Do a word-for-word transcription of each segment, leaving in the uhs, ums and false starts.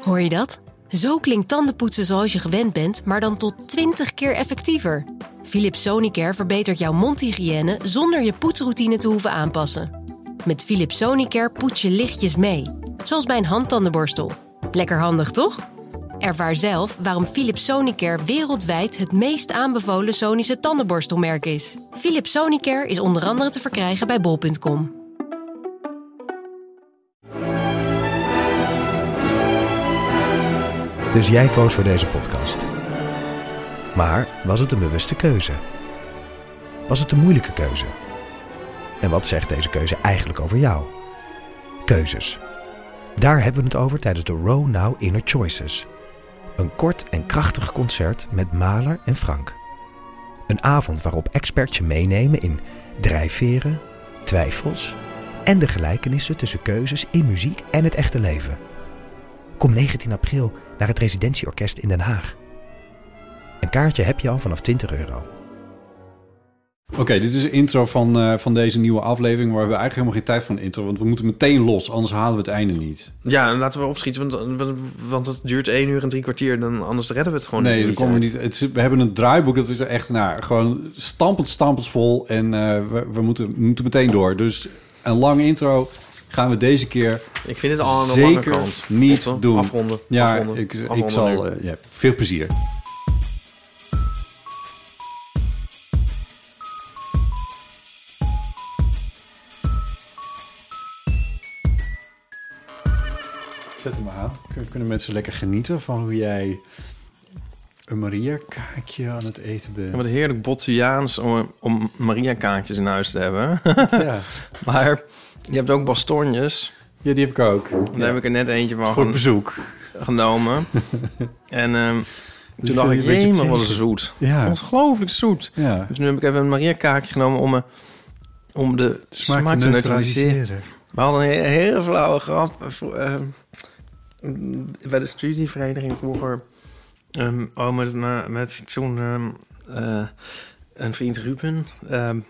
Hoor je dat? Zo klinkt tandenpoetsen zoals je gewend bent, maar dan tot twintig keer effectiever. Philips Sonicare verbetert jouw mondhygiëne zonder je poetsroutine te hoeven aanpassen. Met Philips Sonicare poets je lichtjes mee, zoals bij een handtandenborstel. Lekker handig, toch? Ervaar zelf waarom Philips Sonicare wereldwijd het meest aanbevolen Sonische tandenborstelmerk is. Philips Sonicare is onder andere te verkrijgen bij bol punt com. Dus jij koos voor deze podcast. Maar was het een bewuste keuze? Was het een moeilijke keuze? En wat zegt deze keuze eigenlijk over jou? Keuzes. Daar hebben we het over tijdens de Row Now Inner Choices. Een kort en krachtig concert met Mahler en Frank. Een avond waarop experts je meenemen in drijfveren, twijfels en de gelijkenissen tussen keuzes in muziek en het echte leven. Kom negentien april naar het Residentieorkest in Den Haag. Een kaartje heb je al vanaf twintig euro. Oké, okay, dit is de intro van, uh, van deze nieuwe aflevering... waar we eigenlijk helemaal geen tijd voor een intro... want we moeten meteen los, anders halen we het einde niet. Ja, en laten we opschieten, want, want, want het duurt één uur en drie kwartier... dan anders redden we het gewoon nee, niet. Nee, dan komen we niet. Het is, we hebben een draaiboek, dat is echt nou, gewoon stampend, stampend vol... en uh, we, we, moeten, we moeten meteen door. Dus een lange intro gaan we deze keer... Ik vind het al aan de zeker lange kant. niet Otto, doen. Afronden. Ja, afronden, ik, afronden ik zal... Uh, ja, veel plezier. Zet hem aan. Kunnen mensen lekker genieten van hoe jij een Maria-kaartje aan het eten bent. Ja, wat heerlijk Bottiaans om, om Maria-kaartjes in huis te hebben. Ja. Maar je hebt ook bastonjes. Ja, die heb ik ook. Daar ja. heb ik er net eentje van voor bezoek genomen. En um, toen dacht ik, jee, wat is zoet. Ja. Ongelooflijk zoet. Ja. Dus nu heb ik even een Maria-kaartje genomen om, me, om de smaak, smaak te neutraliseren. neutraliseren. We hadden een hele, hele flauwe grap. Uh, bij de studievereniging vroeger... Um, oh, met, uh, met zo'n... Um, uh, een vriend Ruben. Um,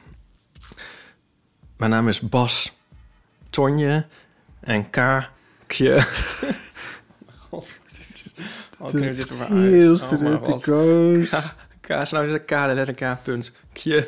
mijn naam is Bas Tonje. En Kaakje. God, oh, kun je dit er maar uit? Heel studenticoos. K, nou is het K, de letter K, punt. Kje.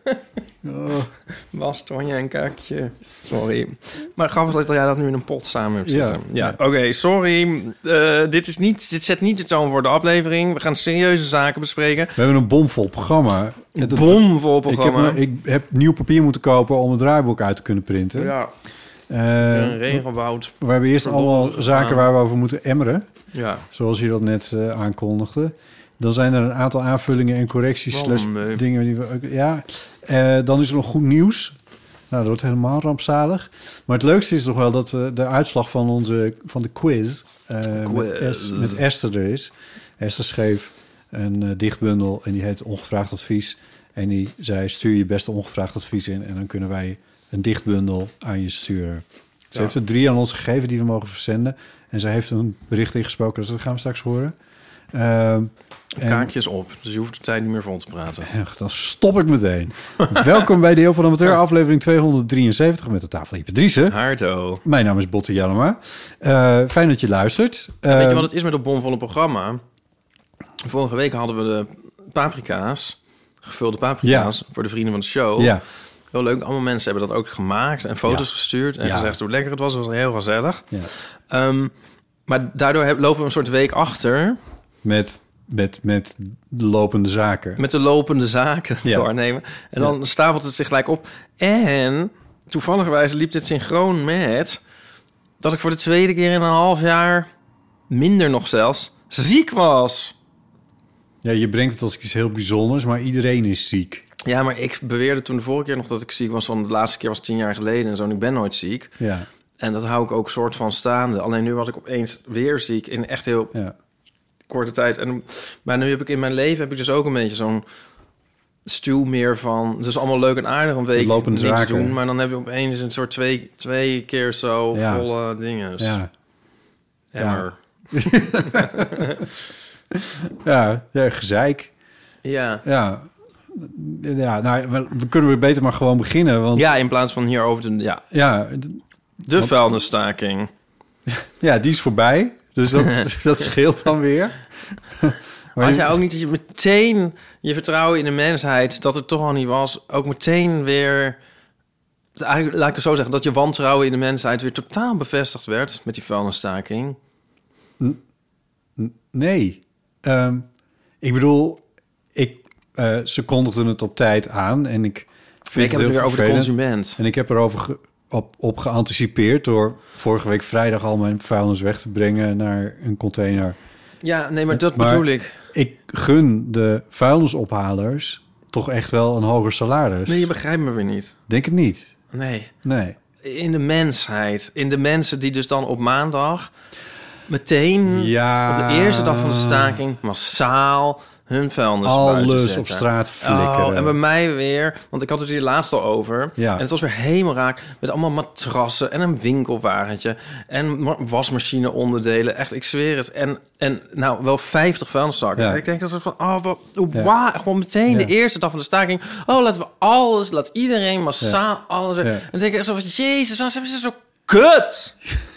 Oh. Bas, Tonje en Kaakje. Sorry. Maar grappig dat jij dat nu in een pot samen hebt zitten. Ja, ja. Oké, okay, sorry. Uh, dit, is niet, dit zet niet de toon voor de aflevering. We gaan serieuze zaken bespreken. We hebben een bomvol programma. Een bomvol programma. Ik heb, ik heb nieuw papier moeten kopen om het draaiboek uit te kunnen printen. Ja. Uh, een regenwoud. We hebben eerst allemaal zaken waar we over moeten emmeren. Ja. Zoals je dat net uh, aankondigde. Dan zijn er een aantal aanvullingen en correcties. Slash dingen die we, ja. Uh, dan is er nog goed nieuws. Nou, dat wordt helemaal rampzalig. Maar het leukste is toch wel dat uh, de uitslag van, onze, van de quiz, uh, quiz. Met, es, met Esther er is. Esther schreef een uh, dichtbundel en die heet Ongevraagd Advies. En die zei, stuur je beste ongevraagd advies in en dan kunnen wij een dichtbundel aan je sturen. Ze ja. heeft er drie aan ons gegeven die we mogen verzenden. En zij heeft een bericht ingesproken, dus dat gaan we straks horen. Uh, Kaartjes op, dus je hoeft de tijd niet meer vol te praten. Echt, dan stop ik meteen. Welkom bij de Heel van Amateur, aflevering tweehonderddrieënzeventig met de tafel Hyperdriese. Hardo. Mijn naam is Botte Jellema. Uh, fijn dat je luistert. Uh, ja, weet je wat het is met dat bomvolle programma? Vorige week hadden we de paprika's, gevulde paprika's, ja. voor de vrienden van de show. Ja. Heel leuk, allemaal mensen hebben dat ook gemaakt en foto's ja. gestuurd en ja. gezegd hoe lekker het was. Het was heel gezellig. Ja. Um, maar daardoor heb, lopen we een soort week achter. Met... Met, met de lopende zaken. Met de lopende zaken ja. doornemen. En dan ja. stapelt het zich gelijk op. En toevalligerwijs liep dit synchroon met... dat ik voor de tweede keer in een half jaar... minder nog zelfs, ziek was. Ja, je brengt het als iets heel bijzonders, maar iedereen is ziek. Ja, maar ik beweerde toen de vorige keer nog dat ik ziek was... want de laatste keer was tien jaar geleden en zo... en ik ben nooit ziek. Ja. En dat hou ik ook soort van staande. Alleen nu was ik opeens weer ziek in echt heel... Ja. korte tijd. En, maar nu heb ik in mijn leven heb ik dus ook een beetje zo'n stuw meer van... Het is allemaal leuk en aardig een week niks zaken. doen... maar dan heb je opeens een soort twee, twee keer zo ja. volle dingen. Ja. Ja. ja, ja, gezeik. Ja. Ja. Ja, nou, we kunnen we beter maar gewoon beginnen. Want... Ja, in plaats van hierover te... Ja. Ja. De want... vuilnisstaking. Ja, die is voorbij. Dus dat, dat scheelt dan weer. Maar had jij ook niet dat je meteen je vertrouwen in de mensheid, dat het toch al niet was, ook meteen weer, eigenlijk, laat ik het zo zeggen, dat je wantrouwen in de mensheid weer totaal bevestigd werd met die vuilnisstaking? N- n- nee. Um, ik bedoel, ik, uh, ze kondigden het op tijd aan en ik vind ik heb het weer over de consument. En ik heb erover ge- op, op geanticipeerd door vorige week vrijdag al mijn vuilnis weg te brengen naar een container. Ja, nee, maar dat maar bedoel ik. Ik gun de vuilnisophalers toch echt wel een hoger salaris. Nee, je begrijpt me weer niet. Denk het niet. Nee. Nee. In de mensheid. In de mensen die dus dan op maandag meteen ja. op de eerste dag van de staking massaal hun vuilnis alles op straat flikkeren. Oh, en bij mij weer, want ik had het hier laatst al over. Ja. En het was weer helemaal raak met allemaal matrassen en een winkelwagentje en wasmachine onderdelen. Echt, ik zweer het. En, en nou, wel vijftig vuilniszakken. Ja. Ik denk dat ze van, oh, wat, wow, ja. gewoon meteen ja. de eerste dag van de staking. Oh, laten we alles, laat iedereen massaal ja. alles. Ja. En dan denk ik echt zo van, jezus, waarom zijn ze zo kut?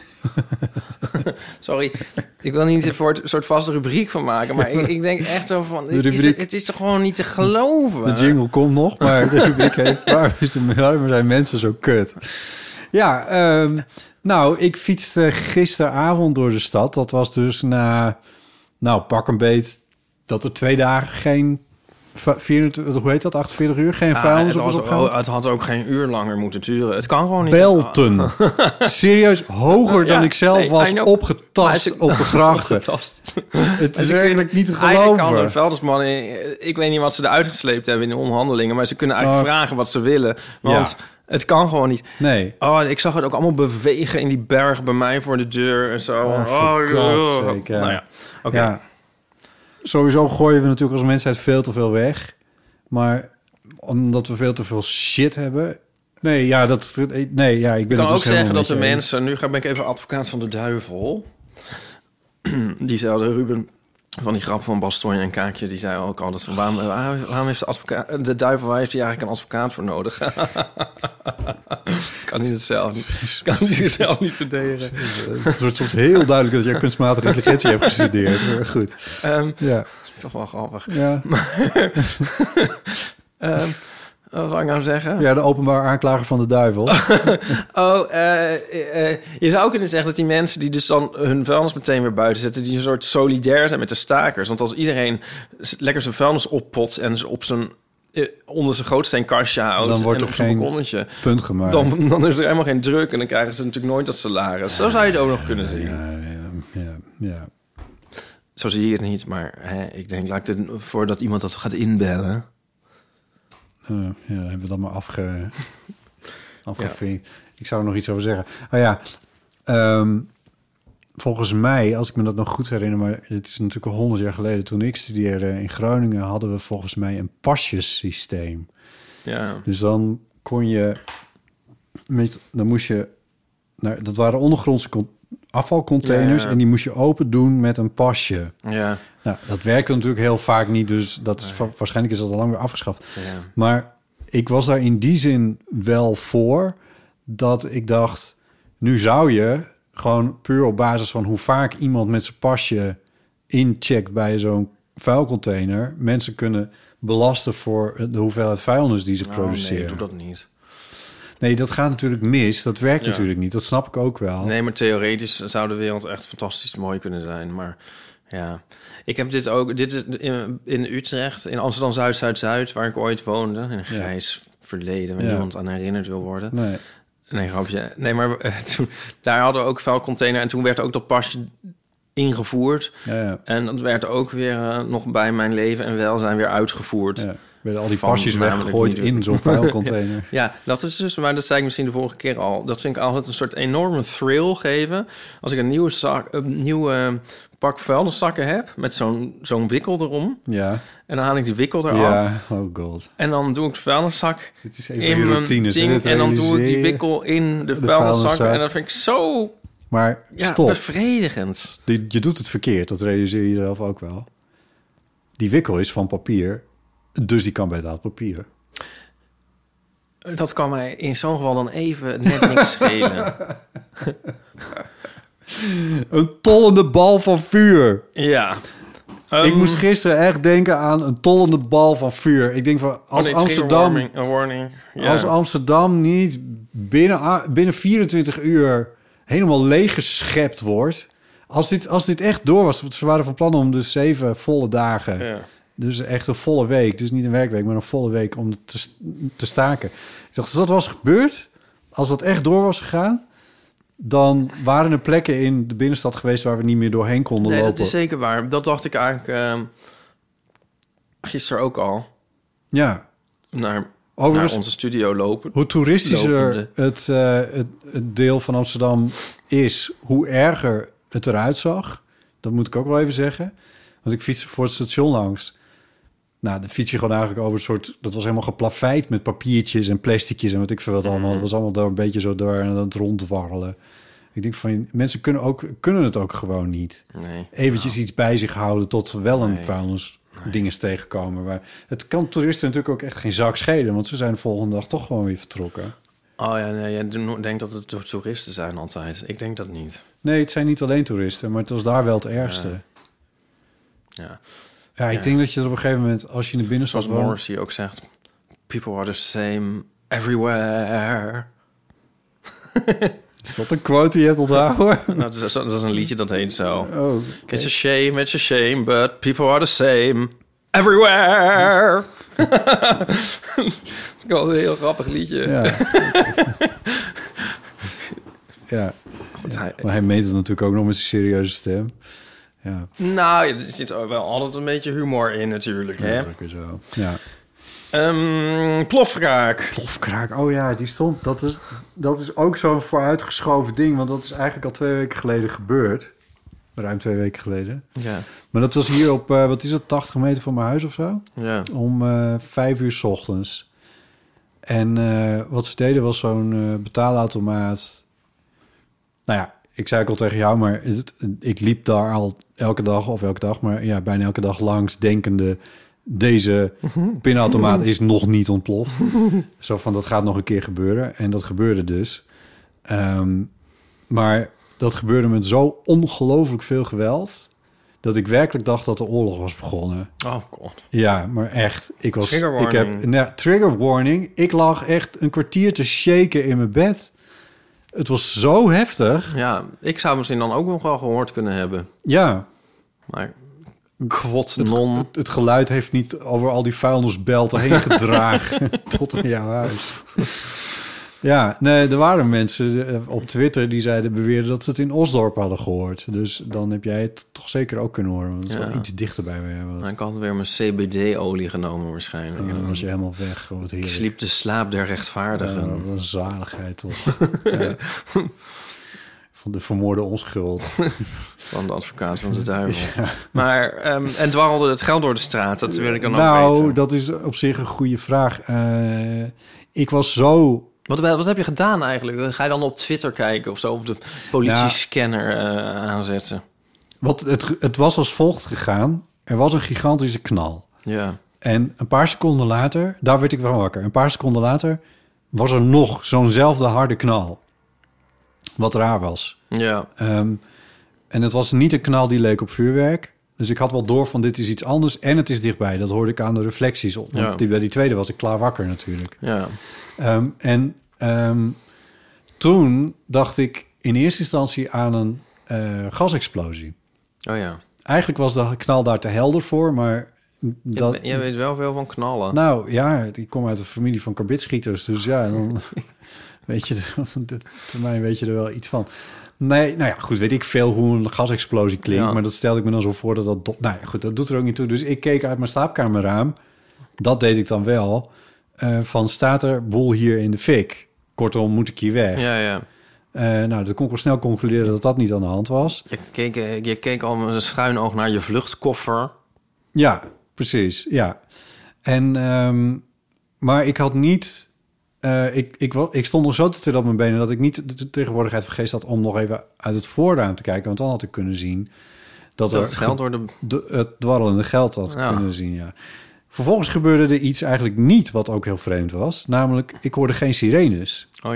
Sorry, ik wil niet een soort vaste rubriek van maken, maar ik, ik denk echt zo van, rubriek, is het, het is toch gewoon niet te geloven? De jingle komt nog, maar de rubriek heeft, waarom, is de, waarom zijn mensen zo kut? Ja, um, nou, ik fietste gisteravond door de stad. Dat was dus na, nou, pak een beet, dat er twee dagen geen, vierentwintig, hoe heet dat, achtenveertig uur, geen vuilnis ah, het, op was, het had ook geen uur langer moeten duren. Het kan gewoon niet. Belten. Serieus, hoger ja, dan ik zelf nee, was opgetast ze, op de grachten. Het is eigenlijk niet te geloven. Eigenlijk kan een vuilnisman, ik weet niet wat ze eruit gesleept hebben in de onderhandelingen, maar ze kunnen eigenlijk oh. vragen wat ze willen. Want ja. het kan gewoon niet. Nee. Oh, ik zag het ook allemaal bewegen in die berg bij mij voor de deur en zo. Oh, oh, oh. Sake, ja. Nou ja, oké. Okay. Ja. Sowieso gooien we natuurlijk als mensheid veel te veel weg. Maar omdat we veel te veel shit hebben. Nee, ja, dat. Nee, ja, ik ben. Ik kan ook dus zeggen dat de eens. mensen. Nu ben ik even advocaat van de duivel. Diezelfde Ruben van die grap van Bastogne en Kaakje. Die zei ook altijd van waarom, waarom heeft de advocaat. De duivel, waar heeft hij eigenlijk een advocaat voor nodig? kan hij het zelf niet. Kan hij zichzelf niet verdedigen. Het wordt soms heel duidelijk dat je kunstmatige intelligentie hebt gestudeerd. Maar goed. Um, ja. Toch wel grappig. Ja. um, wat zou ik nou zeggen? Ja, de openbaar aanklager van de duivel. oh, uh, uh, je zou kunnen zeggen dat die mensen die dus dan hun vuilnis meteen weer buiten zetten, die een soort solidair zijn met de stakers. Want als iedereen lekker zijn vuilnis oppot en ze op zijn uh, onder zijn grootsteenkastje houdt, dan wordt en er geen balkonnetje punt gemaakt. Dan, dan is er helemaal geen druk en dan krijgen ze natuurlijk nooit dat salaris. Zo zou je het ook nog kunnen zien. Ja, ja, ja. ja. Zo zie je het niet, maar hè, ik denk, laat ik dit, voordat iemand dat gaat inbellen. Uh, ja, dan hebben we dat maar afge, afgevinkt. Ja. Ik zou er nog iets over zeggen. Oh ja, um, volgens mij, als ik me dat nog goed herinner, maar dit is natuurlijk al honderd jaar geleden, toen ik studeerde in Groningen, hadden we volgens mij een pasjesysteem. Ja. Dus dan kon je, met, dan moest je, nou, dat waren ondergrondse afvalcontainers ja, ja. en die moest je open doen met een pasje. Ja. Nou, dat werkte natuurlijk heel vaak niet, dus dat is, nee. waarschijnlijk is dat al lang weer afgeschaft. Ja. Maar ik was daar in die zin wel voor dat ik dacht, nu zou je gewoon puur op basis van hoe vaak iemand met zijn pasje incheckt bij zo'n vuilcontainer, mensen kunnen belasten voor de hoeveelheid vuilnis die ze oh, produceren. Nee, doe dat niet. Nee, dat gaat natuurlijk mis. Dat werkt ja. natuurlijk niet. Dat snap ik ook wel. Nee, maar theoretisch zou de wereld echt fantastisch mooi kunnen zijn. Maar ja, ik heb dit ook... Dit is in, in Utrecht, in Amsterdam Zuid, Zuid, Zuid, waar ik ooit woonde. In een grijs ja. verleden, waar ja. niemand aan herinnerd wil worden. Nee. Nee, grapje. Nee, maar uh, toen, daar hadden we ook vuilcontainer. En toen werd ook dat pasje ingevoerd. Ja, ja. En dat werd ook weer uh, nog bij mijn leven en welzijn weer uitgevoerd. Ja. Werden al die pasjes weggegooid in zo'n vuilcontainer. Ja, dat is dus, maar dat zei ik misschien de vorige keer al. Dat vind ik altijd een soort enorme thrill geven. Als ik een nieuwe zak, een nieuwe pak vuilniszakken heb met zo'n zo'n wikkel erom. Ja. En dan haal ik die wikkel eraf. Ja, oh god. En dan doe ik de vuilniszak Dit is even in mijn routines, ding. En dan doe ik die wikkel in de, de vuilniszak. En dat vind ik zo maar ja, stop. bevredigend. Je, je doet het verkeerd, dat realiseer je zelf ook wel. Die wikkel is van papier, dus die kan bij het papier. Dat kan mij in zo'n geval dan even net niks schelen. Een tollende bal van vuur. Ja. Um, ik moest gisteren echt denken aan een tollende bal van vuur. Ik denk van, als oh nee, Amsterdam... Warning, a warning. Yeah. Als Amsterdam niet binnen, binnen vierentwintig uur helemaal leeggeschept wordt... Als dit, als dit echt door was... Want ze waren van plan om dus zeven volle dagen... Ja. Dus echt een volle week. Dus niet een werkweek, maar een volle week om te, te staken. Ik dacht, als dat was gebeurd... Als dat echt door was gegaan... dan waren er plekken in de binnenstad geweest... waar we niet meer doorheen konden nee, lopen. Dat is zeker waar. Dat dacht ik eigenlijk uh, gisteren ook al. Ja. Naar, naar onze studio lopen. Hoe toeristischer het, uh, het, het deel van Amsterdam is... hoe erger het eruit zag. Dat moet ik ook wel even zeggen. Want ik fietste voor het station langs. Nou, dan fiets je gewoon eigenlijk over een soort... Dat was helemaal geplaveid met papiertjes en plasticjes... en wat ik veel wat allemaal. Het was allemaal door een beetje zo door en het rondwarrelen. Ik denk van, mensen kunnen, ook, kunnen het ook gewoon niet. Nee. Eventjes nou. iets bij zich houden tot wel een nee. vuilnis nee. dingen tegenkomen. Maar het kan toeristen natuurlijk ook echt geen zak schelen... want ze zijn de volgende dag toch gewoon weer vertrokken. Oh ja, nee, jij denkt dat het door toeristen zijn altijd. Ik denk dat niet. Nee, het zijn niet alleen toeristen, maar het was daar wel het ergste. Ja. Ja, ja ik ja. denk dat je er op een gegeven moment, als je in de binnenstad woont... Zoals Morrissey ook zegt, people are the same everywhere. Is dat een quote die je hebt onthouden? Nou, dat is, dat is een liedje dat heet zo. Oh, okay. It's a shame, it's a shame, but people are the same everywhere. Dat was een heel grappig liedje. Ja. ja. Goed, hij, maar hij meet het natuurlijk ook nog met zijn serieuze stem. Ja. Nou, er zit wel altijd een beetje humor in natuurlijk, ja, hè? Dat zo. Ja. Um, plofkraak. Plofkraak, oh ja, die stond... Dat is, dat is ook zo'n vooruitgeschoven ding... want dat is eigenlijk al twee weken geleden gebeurd. Ruim twee weken geleden. Ja. Maar dat was hier op, uh, wat is het, tachtig meter van mijn huis of zo? Ja. Om uh, vijf uur 's ochtends. En uh, wat ze deden was zo'n uh, betaalautomaat. Nou ja, ik zei ook al tegen jou, maar het, ik liep daar al elke dag, of elke dag, maar ja, bijna elke dag langs, denkende, deze pinautomaat is nog niet ontploft. Zo van, dat gaat nog een keer gebeuren. En dat gebeurde dus. Um, maar dat gebeurde met zo ongelooflijk veel geweld, dat ik werkelijk dacht dat de oorlog was begonnen. Oh god. Ja, maar echt. Ik was. Trigger warning. Ik heb, nou, trigger warning. Ik lag echt een kwartier te shaken in mijn bed. Het was zo heftig. Ja, ik zou misschien dan ook nog wel gehoord kunnen hebben. Ja. Maar kwot non. Het, het, het geluid heeft niet over al die vuilnisbelten heen gedragen tot in jouw huis. Ja, nee, er waren mensen op Twitter die zeiden, beweerden dat ze het in Osdorp hadden gehoord. Dus dan heb jij het toch zeker ook kunnen horen. Want het is ja. wel iets dichter bij mij. Was. Nou, ik had weer mijn C B D-olie genomen waarschijnlijk. Ja, dan was je helemaal weg. Wat ik sliep de slaap der rechtvaardigen. Ja, wat een zaligheid toch. Ja. Van de vermoorde onschuld. Van de advocaat van de duivel. Ja. Maar, um, en dwarrelde het geld door de straat? Dat wil ik dan nou, ook weten. Nou, dat is op zich een goede vraag. Uh, ik was zo... Wat, wat heb je gedaan eigenlijk? Ga je dan op Twitter kijken of zo? Of de politiescanner ja. uh, aanzetten? Wat, het, het was als volgt gegaan. Er was een gigantische knal. Ja. En een paar seconden later, daar werd ik wel wakker. Een paar seconden later was er nog zo'nzelfde harde knal. Wat raar was. Ja. Um, en het was niet een knal die leek op vuurwerk. Dus ik had wel door van dit is iets anders en het is dichtbij. Dat hoorde ik aan de reflecties op. Want ja. die, bij die tweede was ik klaar wakker natuurlijk. Ja. Um, en um, toen dacht ik in eerste instantie aan een uh, gasexplosie. Oh ja. Eigenlijk was de knal daar te helder voor, maar... Dat, jij weet wel veel van knallen. Nou ja, ik kom uit een familie van karbitschieters. Dus ja, dan weet je, voor mij weet je er wel iets van. Nee, nou ja, goed, weet ik veel hoe een gasexplosie klinkt. Ja. Maar dat stelde ik me dan zo voor dat dat... Do- nou ja, goed, dat doet er ook niet toe. Dus ik keek uit mijn slaapkamerraam. Dat deed ik dan wel. Uh, van, staat er boel hier in de fik? Kortom, moet ik hier weg? Ja, ja. Uh, nou, dan kon ik wel snel concluderen dat dat niet aan de hand was. Je keek, je keek al met een schuin oog naar je vluchtkoffer. Ja, precies, ja. En, um, maar ik had niet... Uh, ik, ik, ik stond nog zo te tillen op mijn benen dat ik niet de tegenwoordigheid van geest had om nog even uit het voorruim te kijken. Want dan had ik kunnen zien dat, dat er het geld door de... de het dwarrelende geld had ja. kunnen zien, ja. Vervolgens gebeurde er iets eigenlijk niet wat ook heel vreemd was. Namelijk, ik hoorde geen sirenes. Oh ja.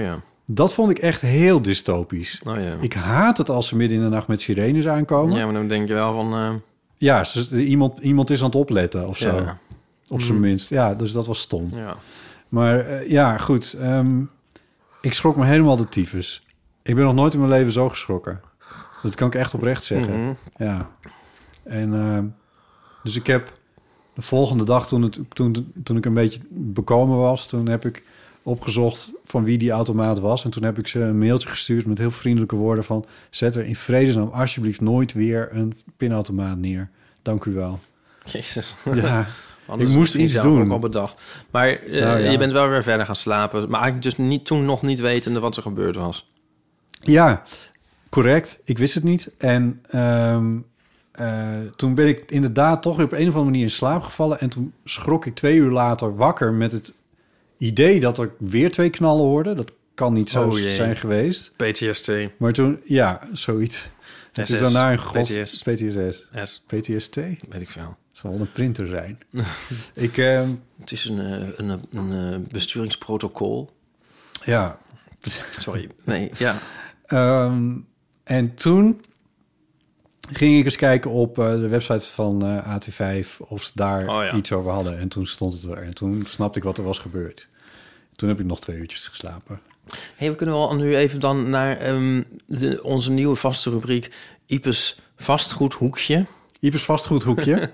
Dat vond ik echt heel dystopisch. Oh, ja. Ik haat het als ze midden in de nacht met sirenes aankomen. Ja, maar dan denk je wel van... Uh... Ja, ze, iemand, iemand is aan het opletten of zo. Ja. Op zijn mm. minst. Ja, dus dat was stom. Ja. Maar uh, ja, goed. Um, ik schrok me helemaal de tyfus. Ik ben nog nooit in mijn leven zo geschrokken. Dat kan ik echt oprecht zeggen. Mm-hmm. Ja. En uh, dus ik heb de volgende dag, toen, het, toen, toen ik een beetje bekomen was... toen heb ik opgezocht van wie die automaat was. En toen heb ik ze een mailtje gestuurd met heel vriendelijke woorden van... zet er in vredesnaam alsjeblieft nooit weer een pinautomaat neer. Dank u wel. Jezus. Ja, ik moest iets doen. Ook al bedacht. Maar uh, nou, ja. je bent wel weer verder gaan slapen. Maar eigenlijk dus niet, toen nog niet wetende wat er gebeurd was. Ja, correct. Ik wist het niet. En um, uh, toen ben ik inderdaad toch op een of andere manier in slaap gevallen. En toen schrok ik twee uur later wakker met het idee dat er weer twee knallen hoorden. Dat kan niet zo oh, zijn geweest. P T S T. Maar toen, ja, zoiets. Het is daarna een god... P T S. P T S S. S. P T S T? Weet ik veel. Het zal wel een printer zijn. ik, uh, het is een, een, een, een besturingsprotocol. Ja. Sorry. Nee, ja. Um, en toen ging ik eens kijken op uh, de website van uh, A T vijf... of ze daar oh, ja. iets over hadden. En toen stond het er. En toen snapte ik wat er was gebeurd. Toen heb ik nog twee uurtjes geslapen. Hey, we kunnen wel nu even dan naar um, de, onze nieuwe vaste rubriek... Ipes vastgoedhoekje. Ipes vastgoedhoekje?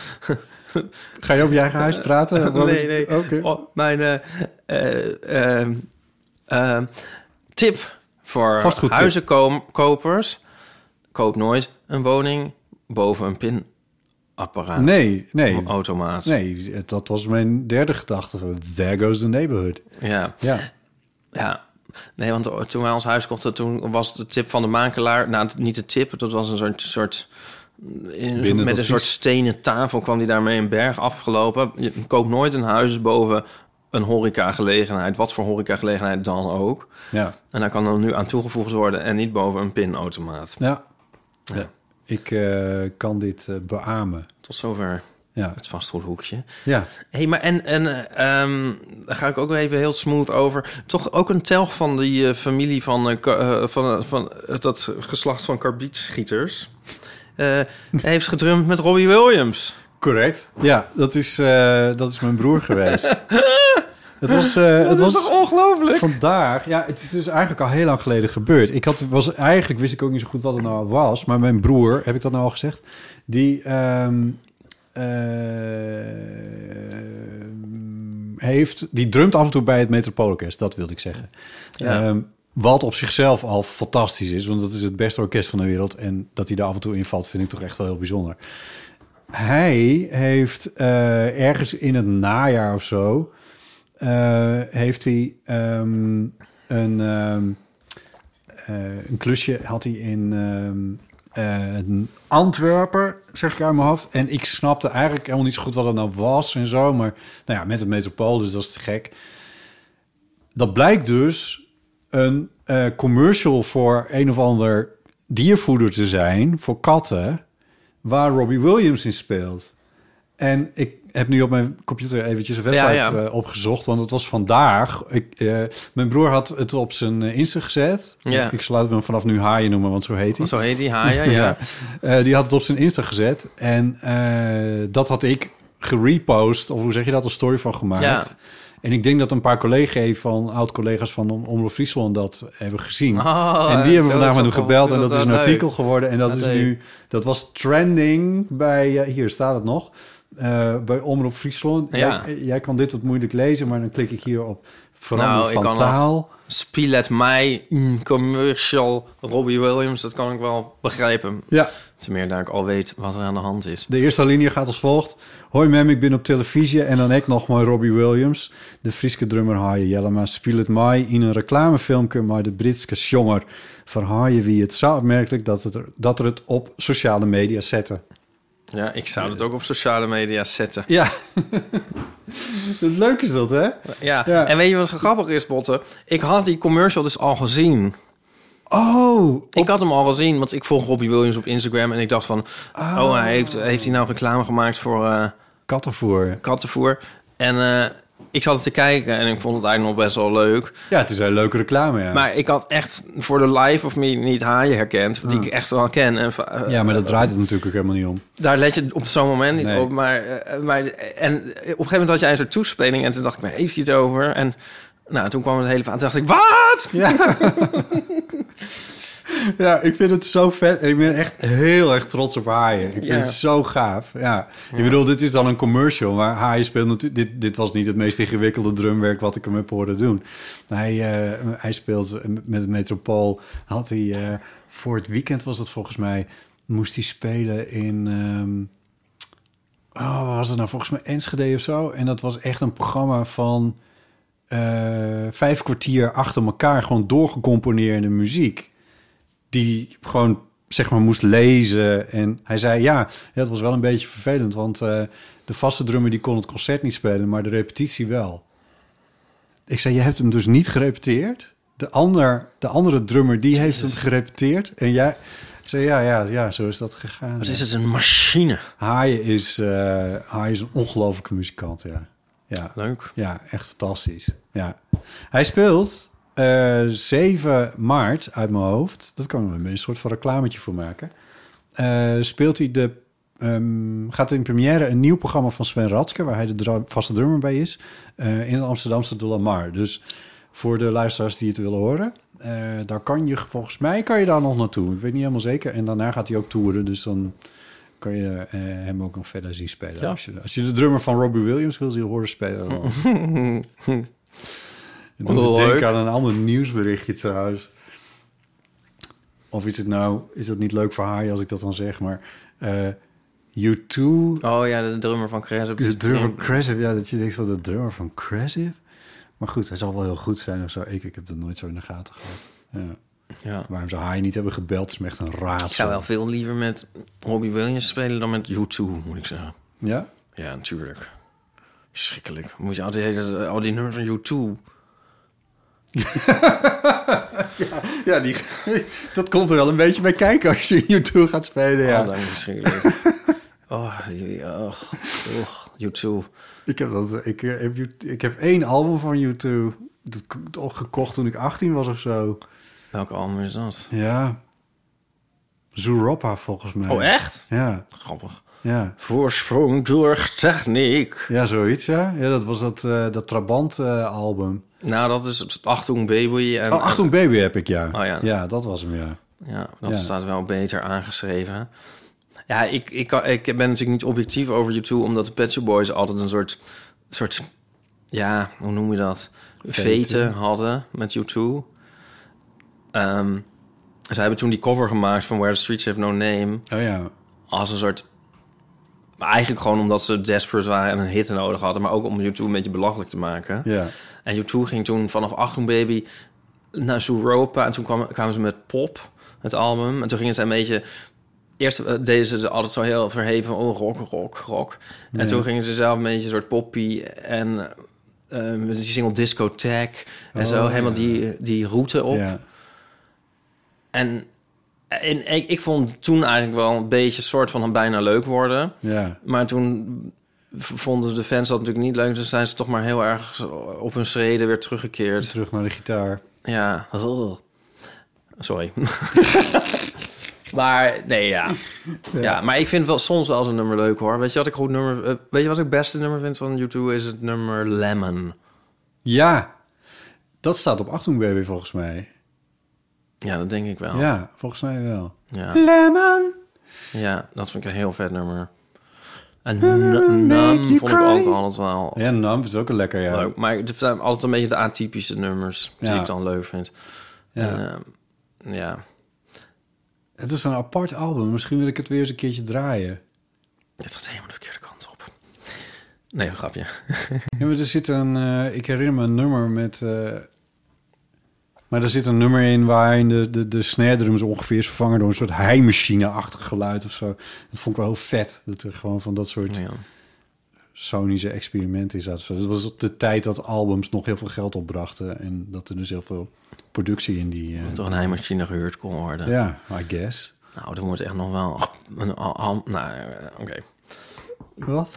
Ga je over je eigen huis praten? nee, nee. Okay. Oh, mijn uh, uh, uh, uh, tip voor huizenkopers... koop nooit een woning boven een pinapparaat. Nee, nee. Een automaat. Nee, dat was mijn derde gedachte. There goes the neighborhood. Ja. Ja. Ja. Nee, want toen wij ons huis kochten, toen was de tip van de makelaar... Nou, niet de tip, dat was een soort... soort in, met een soort stenen tafel kwam die daarmee een berg afgelopen. Je koopt nooit een huis boven een horecagelegenheid. Wat voor horecagelegenheid dan ook. Ja. En daar kan dan nu aan toegevoegd worden en niet boven een pinautomaat. Ja. Ja. Ja. Ik uh, kan dit uh, beamen. Tot zover. Ja. Het vastgoedhoekje. Ja. Hey, maar en, en um, daar ga ik ook even heel smooth over. Toch ook een telg van die uh, familie van, uh, uh, van, uh, van uh, dat geslacht van karbietschieters. Uh, heeft gedrumd met Robbie Williams. Correct. Ja, dat is, uh, dat is mijn broer geweest. Het was, uh, dat het is was toch ongelooflijk? Vandaag, ja, het is dus eigenlijk al heel lang geleden gebeurd. Ik had, was, eigenlijk wist ik ook niet zo goed wat het nou was. Maar mijn broer, heb ik dat nou al gezegd? Die um, uh, heeft, die drumt af en toe bij het Metropoolorkest. Dat wilde ik zeggen. Ja. Um, wat op zichzelf al fantastisch is, want dat is het beste orkest van de wereld. En dat hij daar af en toe invalt, vind ik toch echt wel heel bijzonder. Hij heeft uh, ergens in het najaar of zo... Uh, heeft hij um, een, um, uh, een klusje had hij in um, uh, Antwerpen, zeg ik uit mijn hoofd. En ik snapte eigenlijk helemaal niet zo goed wat het nou was en zo. Maar nou ja, met het Metropool, dus dat is te gek. Dat blijkt dus een uh, commercial voor een of ander diervoeder te zijn, voor katten, waar Robbie Williams in speelt. En ik heb nu op mijn computer eventjes een website ja, ja. Uh, opgezocht, want het was vandaag. Ik, uh, mijn broer had het op zijn Insta gezet. Ja. Ik zal hem vanaf nu Haaien noemen, want zo heet hij. Zo heet hij, Haaien, ja. ja. Uh, die had het op zijn Insta gezet. En uh, dat had ik gerepost, of hoe zeg je dat, een story van gemaakt. Ja. En ik denk dat een paar collega's van oud-collega's van Omroep Friesland dat hebben gezien. Oh, en die hebben vandaag met hem gebeld en dat is een artikel geworden. En dat is nu, dat was trending bij, uh, hier staat het nog, uh, bij Omroep Friesland. Ja. Jij, jij kan dit wat moeilijk lezen, maar dan klik ik hier op veranderen nou, van taal. Spiel het mij, commercial, Robbie Williams, dat kan ik wel begrijpen. Ja. Tenminste, daar ik al weet wat er aan de hand is. De eerste linie gaat als volgt. Hoi mem, ik ben op televisie en dan ik nog maar Robbie Williams. De Frieske drummer Haaien Jellema speelt het mij in een reclamefilmpje maar de Britse jonger van Haaien wie het zo opmerkelijk dat, het er, dat er het op sociale media zetten. Ja, ik zou het ook op sociale media zetten. Ja. Leuk is dat, hè? Ja. ja, en weet je wat grappig is, Botte? Ik had die commercial dus al gezien. Oh. Op... Ik had hem al gezien, want ik volg Robbie Williams op Instagram en ik dacht van, oh, oh hij heeft, heeft hij nou reclame gemaakt voor... Uh, kattenvoer. Kattenvoer. En uh, ik zat te kijken en ik vond het eigenlijk nog best wel leuk. Ja, het is een leuke reclame, ja. Maar ik had echt voor de life of me niet Haaien herkend, die ah. ik echt wel ken. En, uh, ja, maar dat draait het natuurlijk ook helemaal niet om. Daar let je op zo'n moment niet nee. op. Maar, uh, maar en op een gegeven moment had jij een soort toespeling en toen dacht ik, waar heeft hij het over? En nou, toen kwam het hele verhaal. Toen dacht ik, wat? Ja. Ja, ik vind het zo vet. Ik ben echt heel erg trots op Haaien. Ik vind ja. het zo gaaf. Ja. ja. Ik bedoel, dit is dan een commercial, maar Haaien speelt natuurlijk... Dit, dit was niet het meest ingewikkelde drumwerk wat ik hem heb horen doen. Hij, uh, hij speelt met het Metropool. Had hij uh, voor het weekend was het volgens mij... moest hij spelen in... Um, oh, wat was het nou? Volgens mij Enschede of zo. En dat was echt een programma van... Uh, vijf kwartier achter elkaar gewoon doorgecomponeerde muziek. Die gewoon, zeg maar, moest lezen. En hij zei, ja, ja dat was wel een beetje vervelend. Want uh, de vaste drummer die kon het concert niet spelen, maar de repetitie wel. Ik zei, je hebt hem dus niet gerepeteerd? De, ander, de andere drummer, die heeft hem gerepeteerd. En jij zei, ja, ja, ja, zo is dat gegaan. Wat is het, een machine? Haaien is, uh, Haaien is een ongelofelijke muzikant, ja. Ja. Leuk. Ja, echt fantastisch. Ja. Hij speelt... Uh, zeven maart uit mijn hoofd, dat kan er een soort van reclametje voor maken. Uh, speelt hij de, um, gaat in première een nieuw programma van Sven Ratske, waar hij de dra- vaste drummer bij is, uh, in het Amsterdamse De La Mar. Dus voor de luisteraars die het willen horen, uh, daar kan je volgens mij kan je daar nog naartoe. Ik weet niet helemaal zeker. En daarna gaat hij ook toeren, dus dan kan je uh, hem ook nog verder zien spelen. Ja. Als, je, als je de drummer van Robbie Williams wil zien horen spelen, dan. Ik moet denken aan een ander nieuwsberichtje trouwens. Of is het nou... Is dat niet leuk voor haar als ik dat dan zeg, maar... Uh, U twee... Oh ja, de drummer van Cressive. De drummer van Cressive, ja, dat je denkt van de drummer van Cressive. Maar goed, hij zal wel heel goed zijn of zo. Ik, ik heb dat nooit zo in de gaten gehad. Ja. Ja. Waarom zou hij niet hebben gebeld, is me echt een raadsel. Ik zou wel veel liever met Robbie Williams spelen dan met U twee, moet ik zeggen. Ja? Ja, natuurlijk. Schrikkelijk. Moet je al die, al die nummers van U twee... ja, ja die, dat komt er wel een beetje bij kijken als je U twee gaat spelen. Ja. Oh, dat is verschrikkelijk. oh, oh, oh, U twee. Ik heb, dat, ik, heb, ik heb één album van U twee dat gekocht toen ik achttien was of zo. Welk album is dat? Ja. Zooropa volgens mij. Oh, echt? Ja. Grappig. Ja. Voorsprong door techniek. Ja, zoiets, ja. Ja, dat was dat, uh, dat Trabant-album. Uh, nou, dat is Achtung Baby. En, oh, Achtung Baby heb ik, ja. Oh, ja. Ja, dat was hem, ja. Ja, dat ja. staat wel beter aangeschreven. Ja, ik, ik, ik ben natuurlijk niet objectief over U twee... omdat de Pet Shop Boys altijd een soort... soort ja, hoe noem je dat? Veten hadden met U twee. Um, ze hebben toen die cover gemaakt van Where the Streets Have No Name. Oh ja. Als een soort... Maar eigenlijk gewoon omdat ze desperate waren en een hit nodig hadden... maar ook om U twee een beetje belachelijk te maken. Ja. En U twee ging toen vanaf Achtung Baby naar Zooropa... en toen kwam, kwamen ze met Pop, het album. En toen gingen ze een beetje... Eerst uh, deden ze altijd zo heel verheven... oh, rock, rock, rock. En ja. toen gingen ze zelf een beetje een soort poppy... en uh, die single Discotheque... en oh, zo helemaal ja. die, die route op. Ja. En... En ik, ik vond toen eigenlijk wel een beetje soort van bijna leuk worden. Ja. Maar toen vonden de fans dat natuurlijk niet leuk. Dus zijn ze toch maar heel erg op hun schreden weer teruggekeerd. Terug naar de gitaar. Ja. Sorry. maar nee, ja. ja. Ja, maar ik vind wel soms wel eens een nummer leuk, hoor. Weet je wat ik goed nummer... Weet je wat ik het beste nummer vind van U twee? Is het nummer Lemon. Ja. Dat staat op Achtung Baby volgens mij. Ja, dat denk ik wel. Ja, volgens mij wel. Ja. Lemon. Ja, dat vind ik een heel vet nummer. En Numb vond ik ook altijd wel... Ja, Numb is ook een lekker, ja. Leuk. Maar het zijn altijd een beetje de atypische nummers... die ja. ik dan leuk vind. Ja. En, uh, ja. Het is een apart album. Misschien wil ik het weer eens een keertje draaien. Het gaat helemaal de verkeerde kant op. Nee, een grapje. Ja, maar er zit een... Uh, ik herinner me een nummer met... Uh, Maar er zit een nummer in waarin de, de, de snare drums ongeveer is vervangen door een soort heimachine-achtig geluid of zo. Dat vond ik wel heel vet. Dat er gewoon van dat soort ja. sonische experimenten is. Dat was de tijd dat albums nog heel veel geld opbrachten. En dat er dus heel veel productie in die... Uh, dat toch een heimachine gehuurd kon worden. Ja, I guess. Nou, dat wordt echt nog wel... Een, een, een, nou, oké. Okay. Wat?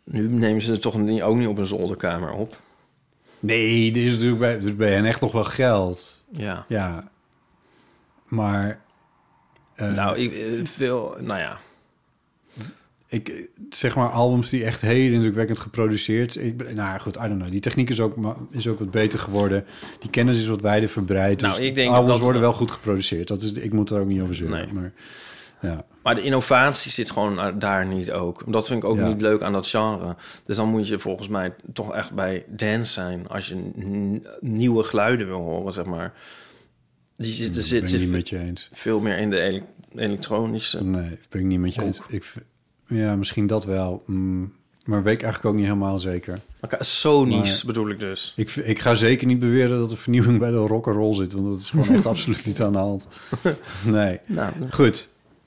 nu nemen ze het toch niet, ook niet op een zolderkamer op. Nee, dit is natuurlijk bij, dus bij hen echt nog wel geld. Ja. Ja. Maar... Uh, nou, ik veel... Nou ja... Ik, zeg maar, albums die echt heel indrukwekkend geproduceerd. Ik, nou goed, I don't know. Die techniek is ook, is ook wat beter geworden. Die kennis is wat wijder verbreid. Dus nou, ik denk albums dat worden wel goed geproduceerd. Dat is, ik moet er ook niet over zeuren. Nee. Maar, ja. maar de innovatie zit gewoon daar niet ook. Dat vind ik ook ja. niet leuk aan dat genre. Dus dan moet je volgens mij toch echt bij dance zijn. Als je n- nieuwe geluiden wil horen, zeg maar. Die zit, er zit, ben ik niet met je eens. Veel meer in de ele- elektronische... Nee, ben ik niet met je eens. Ik, ja, misschien dat wel. Mm, maar weet ik eigenlijk ook niet helemaal zeker. Okay, Sony's bedoel ik dus. Ik, ik ga zeker niet beweren dat de vernieuwing bij de rock'n'roll zit. Want dat is gewoon echt absoluut niet aan de hand. Nee. Nou, goed.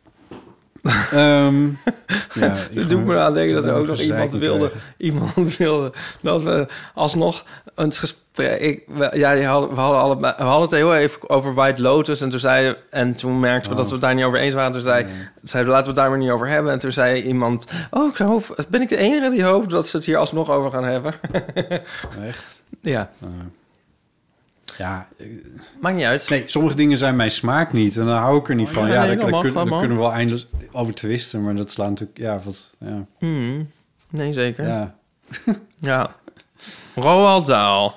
um, ja, dat doet me aan denken dat er ook nog iemand wilde, iemand wilde dat we alsnog een gesprek... Ik, we, ja, we hadden, we, hadden alle, we hadden het heel even over White Lotus en toen zei en toen merkten we oh. dat we het daar niet over eens waren. Toen zei, nee. zeiden we, laten we het daar maar niet over hebben. En toen zei iemand, oh, ik hoop, ben ik de enige die hoopt dat ze het hier alsnog over gaan hebben? Echt? Ja. Uh. Ja, maakt niet uit. Nee, sommige dingen zijn mijn smaak niet. En dan hou ik er niet oh, van. Ja, ja nee, dan, dan, kun, dan kunnen we wel eindeloos over twisten. Maar dat slaat natuurlijk... Ja, wat... Ja. Mm, nee, zeker. Ja. ja. Roald Dahl.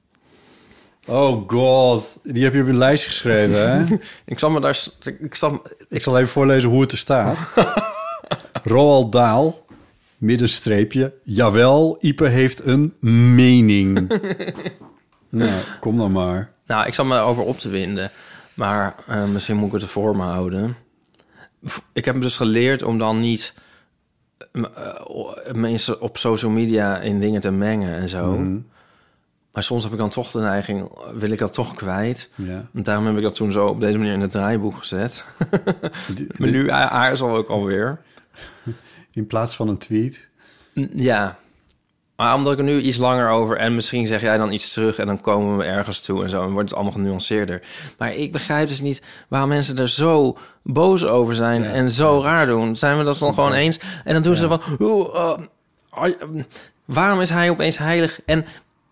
Oh god. Die heb je op een lijstje geschreven, hè? ik zal me daar... Ik zal, ik... ik zal even voorlezen hoe het er staat. Roald Dahl, middenstreepje. Jawel, Ipe heeft een mening. Nou, kom dan maar. Nou, ik zal me erover op te winden. Maar uh, misschien moet ik het er voor me houden. Ik heb hem dus geleerd om dan niet... Uh, mensen op social media in dingen te mengen en zo. Mm-hmm. Maar soms heb ik dan toch de neiging... wil ik dat toch kwijt. Ja. En daarom heb ik dat toen zo op deze manier in het draaiboek gezet. de, maar nu aarzel ik alweer. In plaats van een tweet? Ja. Maar omdat ik er nu iets langer over... en misschien zeg jij dan iets terug... en dan komen we ergens toe en zo... en wordt het allemaal genuanceerder. Maar ik begrijp dus niet... waarom mensen er zo boos over zijn... Ja, en zo ja, raar doen. Zijn we dat dan gewoon eens? En dan doen ja. ze van... Uh, uh, waarom is hij opeens heilig? En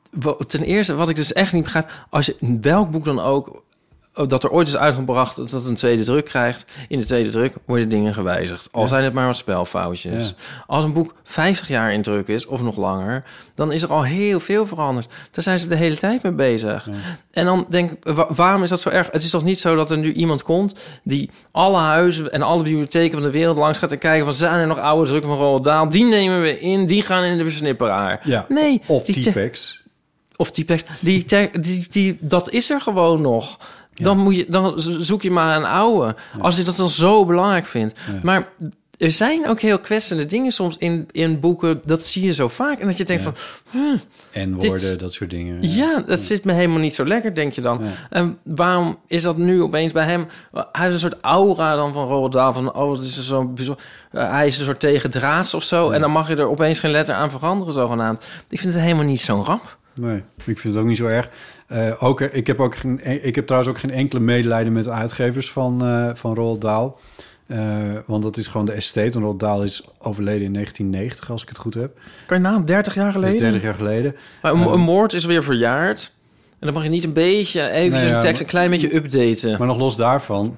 ten eerste, wat ik dus echt niet begrijp... als je welk boek dan ook... dat er ooit is uitgebracht dat het een tweede druk krijgt... in de tweede druk worden dingen gewijzigd. Al ja. zijn het maar wat spelfoutjes. Ja. Als een boek vijftig jaar in druk is, of nog langer... dan is er al heel veel veranderd. Daar zijn ze de hele tijd mee bezig. Ja. En dan denk ik, wa- waarom is dat zo erg? Het is toch niet zo dat er nu iemand komt... die alle huizen en alle bibliotheken van de wereld langs gaat... en kijken van, zijn er nog oude drukken van Roald Dahl? Die nemen we in, die gaan in de versnipperaar. Ja. Nee. Of T-Pex. Of T-Pex. Die, te- die, die, dat is er gewoon nog... Ja. Dan, moet je, dan zoek je maar een oude. Ja. Als je dat dan zo belangrijk vindt. Ja. Maar er zijn ook heel kwetsende dingen soms in, in boeken. Dat zie je zo vaak. En dat je denkt ja. van... Hm, en woorden, dit, dat soort dingen. Ja, ja dat ja. zit me helemaal niet zo lekker, denk je dan. Ja. En waarom is dat nu opeens bij hem... Hij heeft een soort aura dan van Roald Dahl. Van, oh, het is zo'n bijzonder... Uh, hij is een soort tegendraads of zo. Ja. En dan mag je er opeens geen letter aan veranderen, zogenaamd. Ik vind het helemaal niet zo'n ramp. Nee, ik vind het ook niet zo erg. Uh, ook, ik, heb ook geen, ik heb trouwens ook geen enkele medelijden met de uitgevers van, uh, van Roald Dahl. Uh, want dat is gewoon de estate. En Roald Dahl is overleden in negentien negentig, als ik het goed heb. Kan je naam dertig jaar geleden? dertig jaar geleden. Maar een, um, een moord is weer verjaard. En dan mag je niet een beetje even nee, ja, tekst een klein beetje updaten. Maar nog los daarvan...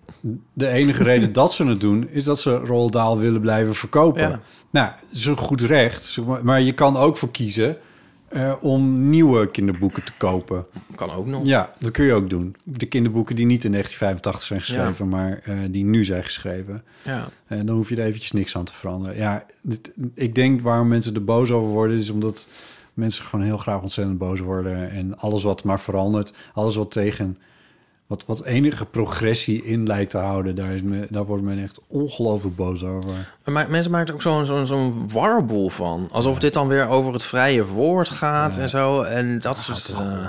de enige reden dat ze het doen... is dat ze Roald Dahl willen blijven verkopen. Ja. Nou, dat is een goed recht. Maar je kan ook voor kiezen... Uh, om nieuwe kinderboeken te kopen. Kan ook nog. Ja, dat kun je ook doen. De kinderboeken die niet in negentien vijfentachtig zijn geschreven... Ja. maar uh, die nu zijn geschreven. Ja. En uh, dan hoef je er eventjes niks aan te veranderen. Ja, dit, ik denk waarom mensen er boos over worden... is omdat mensen gewoon heel graag ontzettend boos worden... en alles wat maar verandert, alles wat tegen... Wat, wat enige progressie in lijkt te houden... daar, is me, daar wordt men echt ongelooflijk boos over. Maar mensen maken er ook zo'n zo'n zo'n warboel van. Alsof ja. dit dan weer over het vrije woord gaat ja. en zo. En dat soort... Uh... Ja.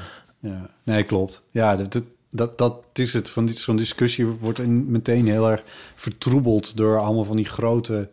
ja, nee, klopt. Ja, dat, dat, dat is het. Van die, zo'n discussie wordt in, meteen heel erg vertroebeld... door allemaal van die grote...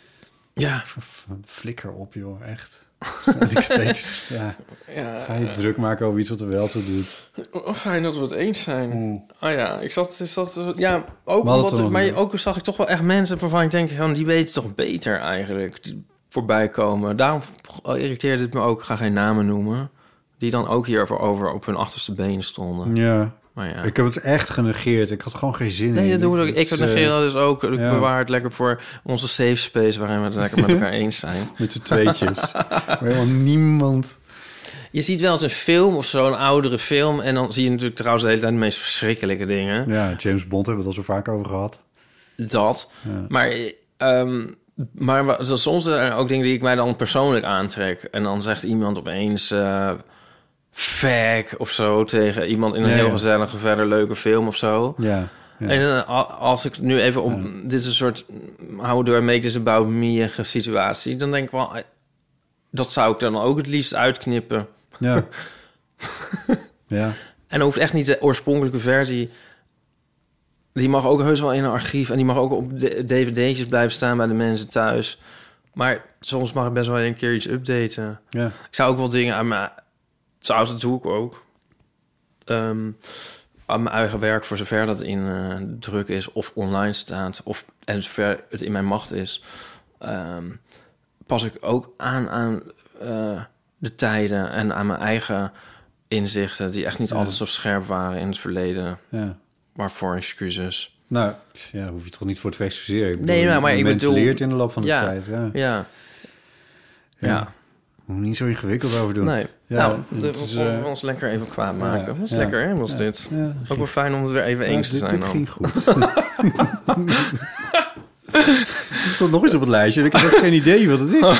Ja. Flikker op, joh, echt... ik steeds, ja. Ja, ga je druk maken over iets wat er wel toe doet. Oh, fijn dat we het eens zijn. Mm. Ah ja, ik zat, is dat, ja, ook omdat, maar ook zag ik toch wel echt mensen waarvan ik denk, die weten toch beter eigenlijk. Die, voorbij komen. Daarom irriteerde het me ook, ik ga geen namen noemen, die dan ook hierover over op hun achterste benen stonden. Ja. Maar ja. Ik heb het echt genegeerd. Ik had gewoon geen zin nee, in. Dat doe ik. Ik het, negeer dat dus ook. Ik ja. bewaar het lekker voor onze safe space, waarin we het lekker met elkaar eens zijn. Met z'n tweetjes. Maar helemaal niemand... Je ziet wel eens een film of zo, een oudere film, en dan zie je natuurlijk trouwens de hele tijd de meest verschrikkelijke dingen. Ja, James Bond hebben we het al zo vaak over gehad. Dat. Ja. Maar... Um, Maar soms zijn er ook dingen die ik mij dan persoonlijk aantrek. En dan zegt iemand opeens... Uh, fuck of zo tegen iemand in een ja, heel ja. gezellige, verder leuke film of zo. Ja, ja. En uh, als ik nu even op... Ja. Dit is een soort... How do I make this about me situatie. Dan denk ik wel... Dat zou ik dan ook het liefst uitknippen. Ja. ja. En hoeft echt niet de oorspronkelijke versie... Die mag ook heus wel in een archief... en die mag ook op d v d'tjes blijven staan bij de mensen thuis. Maar soms mag ik best wel een keer iets updaten. Ja. Ik zou ook wel dingen aan mijn... Trouwens, dat doe ik ook. Um, aan mijn eigen werk, voor zover dat in uh, druk is... of online staat, of en zover het in mijn macht is... Um, pas ik ook aan aan uh, de tijden... en aan mijn eigen inzichten... die echt niet ja. altijd zo scherp waren in het verleden... Ja. Waarvoor excuses? Nou, ja, hoef je toch niet voor te excuseren. Ik bedoel, nee, nou, maar ik bedoel... leert in de loop van de ja, tijd. Ja, ja. ja. ja. Moet niet zo ingewikkeld over doen. Nee. Ja, nou, we uh, ons lekker even kwaad maken. Ja, dat is ja, lekker, hè, was ja, dit. Ja, ook ging... wel fijn om het weer even eens ja, te dit, zijn. Dit dan. ging goed. Er stond nog eens op het lijstje. Ik heb echt geen idee wat het is.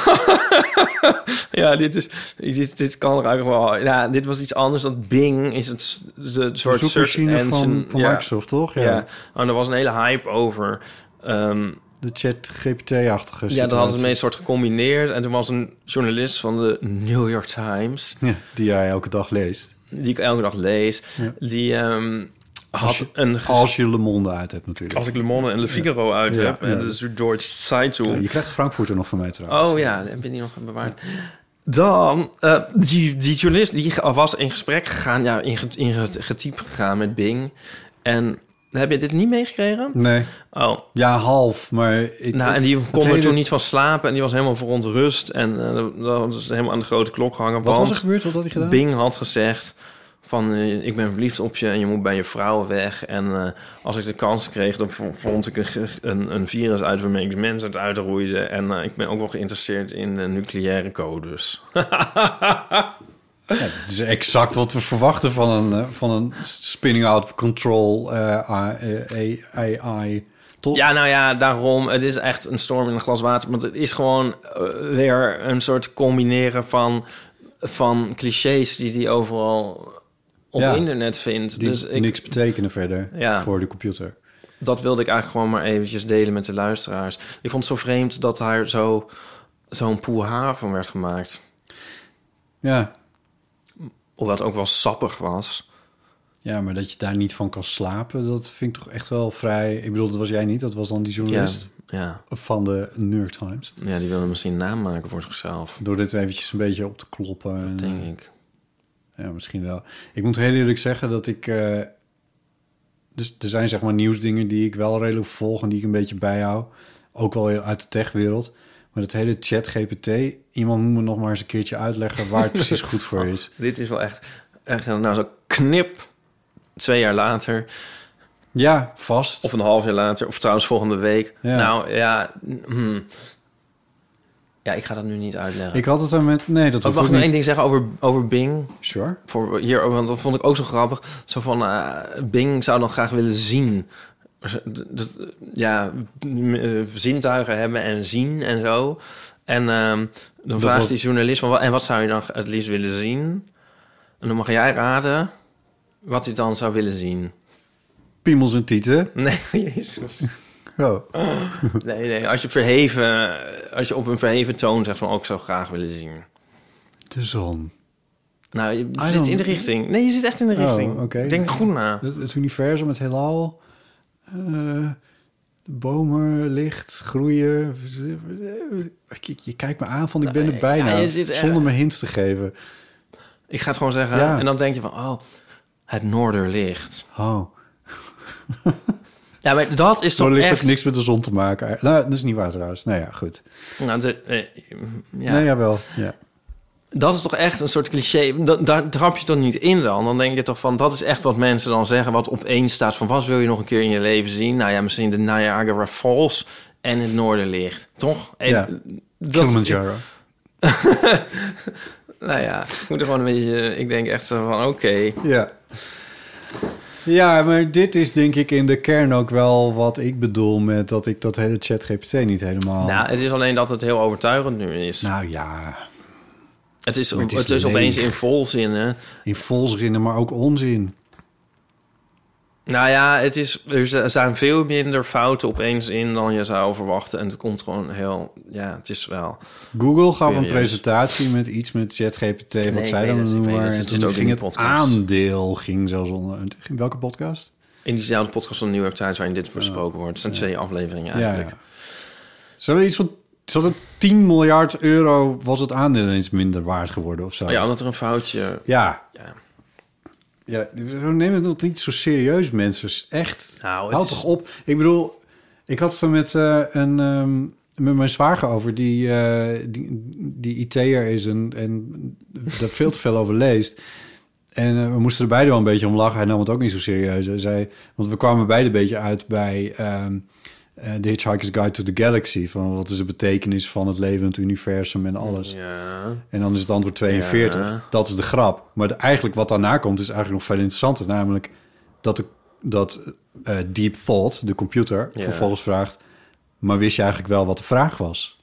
Ja, dit is dit, dit kan er eigenlijk wel. Ja, dit was iets anders dan Bing. Is het de soort search engine van, van ja. Microsoft, toch? Ja. ja. Oh, er was een hele hype over. Um, de chat G P T-achtige. Ja, dat hadden ze een soort gecombineerd. En toen was een journalist van de New York Times, ja, die jij elke dag leest, die ik elke dag lees, ja. die um, had als je, een als je Le Monde uit hebt natuurlijk. Als ik Le Monde en Le Figaro ja. uit ja, heb, ja. en dus door Zeitung. Ja, je krijgt Frankfurter nog van mij trouwens. Oh ja, heb je die nog bewaard? Dan, uh, die, die journalist die was in gesprek gegaan, ja, in, in getypt gegaan met Bing. En heb je dit niet meegekregen? Nee. Oh. Ja, half, maar... Ik, nou, en die kon er hele... toen niet van slapen en die was helemaal verontrust. En uh, dat was helemaal aan de grote klok gehangen. Wat was er gebeurd? Wat had hij gedaan? Bing had gezegd van, uh, ik ben verliefd op je en je moet bij je vrouw weg. En uh, als ik de kans kreeg, dan vond ik een, een, een virus uit waarmee ik de mensen het uitroeide. En uh, ik ben ook wel geïnteresseerd in uh, nucleaire codes. Ja, het is exact wat we verwachten van een, van een spinning out of control uh, A I, toch? Ja, nou ja, daarom. Het is echt een storm in een glas water. Want het is gewoon uh, weer een soort combineren van, van clichés die hij overal op ja, internet vindt. Die dus ik, niks betekenen verder ja, voor de computer. Dat wilde ik eigenlijk gewoon maar eventjes delen met de luisteraars. Ik vond het zo vreemd dat daar zo, zo'n poeha van werd gemaakt. Ja. Hoewel het ook wel sappig was. Ja, maar dat je daar niet van kan slapen, dat vind ik toch echt wel vrij... Ik bedoel, dat was jij niet, dat was dan die journalist ja, ja. van de New York Times. Ja, die wilde misschien een naam maken voor zichzelf. Door dit eventjes een beetje op te kloppen. Dat en, denk uh, ik. Ja, misschien wel. Ik moet heel eerlijk zeggen dat ik... Uh, dus er zijn zeg maar nieuwsdingen die ik wel redelijk volg en die ik een beetje bijhoud. Ook wel uit de techwereld. Maar dat hele chat G P T, iemand moet me nog maar eens een keertje uitleggen waar het precies goed voor is. Oh, dit is wel echt, echt nou zo knip, twee jaar later. Ja, vast. Of een half jaar later, of trouwens volgende week. Ja. Nou ja, hmm. ja, ik ga dat nu niet uitleggen. Ik had het er met, nee, dat hoef ik niet. Mag ik nog één ding zeggen over, over Bing? Sure. Voor hier, want dat vond ik ook zo grappig. Zo van, uh, Bing zou dan graag willen zien. Ja, zintuigen hebben en zien en zo. En um, dan dat vraagt was... die journalist van, en wat zou je dan het liefst willen zien? En dan mag jij raden wat hij dan zou willen zien. Piemels en tieten? Nee, jezus. Oh. Nee, nee, als je verheven, als je op een verheven toon zegt van, ook zou graag willen zien. De zon. Nou, je I zit in de richting. Nee, je zit echt in de richting. Oh, okay. Denk goed na. Het, het universum, het heelal... Uh, de bomen, licht, groeien. Je, je kijkt me aan van, ik ben er bijna. Ja, zit, zonder uh, me hints te geven. Ik ga het gewoon zeggen. Ja. En dan denk je van, oh, het noorderlicht. Oh. Ja, maar dat is toch ligt echt... niks met de zon te maken. Nou, dat is niet waar trouwens. Nou ja, goed. Nou, de, eh, ja. Nee, jawel. Ja. Dat is toch echt een soort cliché. Dat, daar trap je toch niet in dan? Dan denk je toch van, dat is echt wat mensen dan zeggen... wat opeens staat van, wat wil je nog een keer in je leven zien? Nou ja, misschien de Niagara Falls en het Noorderlicht. Toch? En ja, dat, Kilimanjaro. Nou ja, ik moet er gewoon een beetje... Ik denk echt van, oké. Okay. Ja. Ja, maar dit is denk ik in de kern ook wel wat ik bedoel... met dat ik dat hele ChatGPT niet helemaal... Nou, het is alleen dat het heel overtuigend nu is. Nou ja... Het is, het is, het is opeens in volzinnen. In volzinnen, maar ook onzin. Nou ja, het is, er staan veel minder fouten opeens in dan je zou verwachten. En het komt gewoon heel... Ja, het is wel... Google gaf serieus. Een presentatie met iets met ChatGPT. Wat nee, zij dan noemen. Maar het, het, ging het podcast. Aandeel ging zelfs onder... In welke podcast? In diezelfde podcast van New York Times waarin dit besproken wordt. Het zijn ja. twee afleveringen eigenlijk. Ja, ja. Zou er iets van... Zou het tien miljard euro was het aandeel eens minder waard geworden of zo? Ja, omdat er een foutje... Ja. Ja. Ja, we nemen het niet zo serieus, mensen. Echt, nou, houd is... toch op. Ik bedoel, ik had het er met, uh, een, um, met mijn zwager over... die, uh, die, die I T'er is en, en daar veel te veel over leest. En uh, we moesten er beide wel een beetje om lachen. Hij nam het ook niet zo serieus. Hij zei, want we kwamen beide een beetje uit bij... Um, Uh, The Hitchhiker's Guide to the Galaxy. Van wat is de betekenis van het leven, het universum en alles. Ja. En dan is het antwoord tweeënveertig. Ja. Dat is de grap. Maar de, eigenlijk wat daarna komt is eigenlijk nog veel interessanter. Namelijk dat, de, dat uh, Deep Thought, de computer, ja. vervolgens vraagt... maar wist je eigenlijk wel wat de vraag was?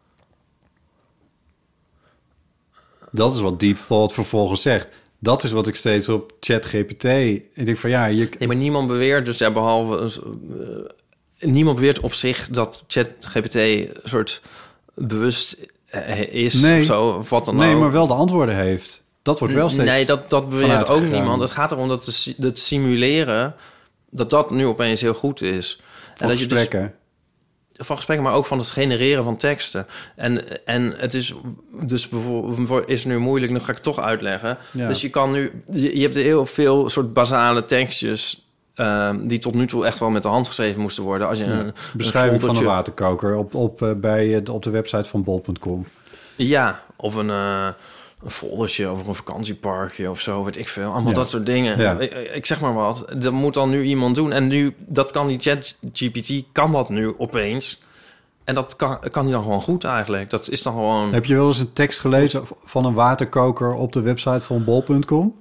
Dat is wat Deep Thought vervolgens zegt. Dat is wat ik steeds op ChatGPT... Ik denk van ja... Je... Nee, maar niemand beweert dus ja, behalve... Uh, Niemand beweert op zich dat ChatGPT een soort bewust is nee. of zo, of wat dan nee, ook. Nee, maar wel de antwoorden heeft. Dat wordt wel steeds Nee, dat, dat beweert ook niemand. Het gaat erom dat het, het simuleren, dat dat nu opeens heel goed is. Van en dat gesprekken. Je dus, van gesprekken, maar ook van het genereren van teksten. En, en het is dus bijvoorbeeld is nu moeilijk, nu ga ik het toch uitleggen. Ja. Dus je kan nu, je, je hebt heel veel soort basale tekstjes... Uh, die tot nu toe echt wel met de hand geschreven moesten worden. Als je ja, een beschrijving een van een waterkoker op, op, uh, bij, op de website van bol punt com. Ja, of een, uh, een foldertje over een vakantieparkje of zo, weet ik veel. Allemaal ja. dat soort dingen. Ja. Ik, ik zeg maar wat. Dat moet dan nu iemand doen. En nu, dat kan die ChatGPT, kan dat nu opeens. En dat kan, kan hij dan gewoon goed eigenlijk. Dat is dan gewoon... Heb je wel eens een tekst gelezen van een waterkoker op de website van bol punt com?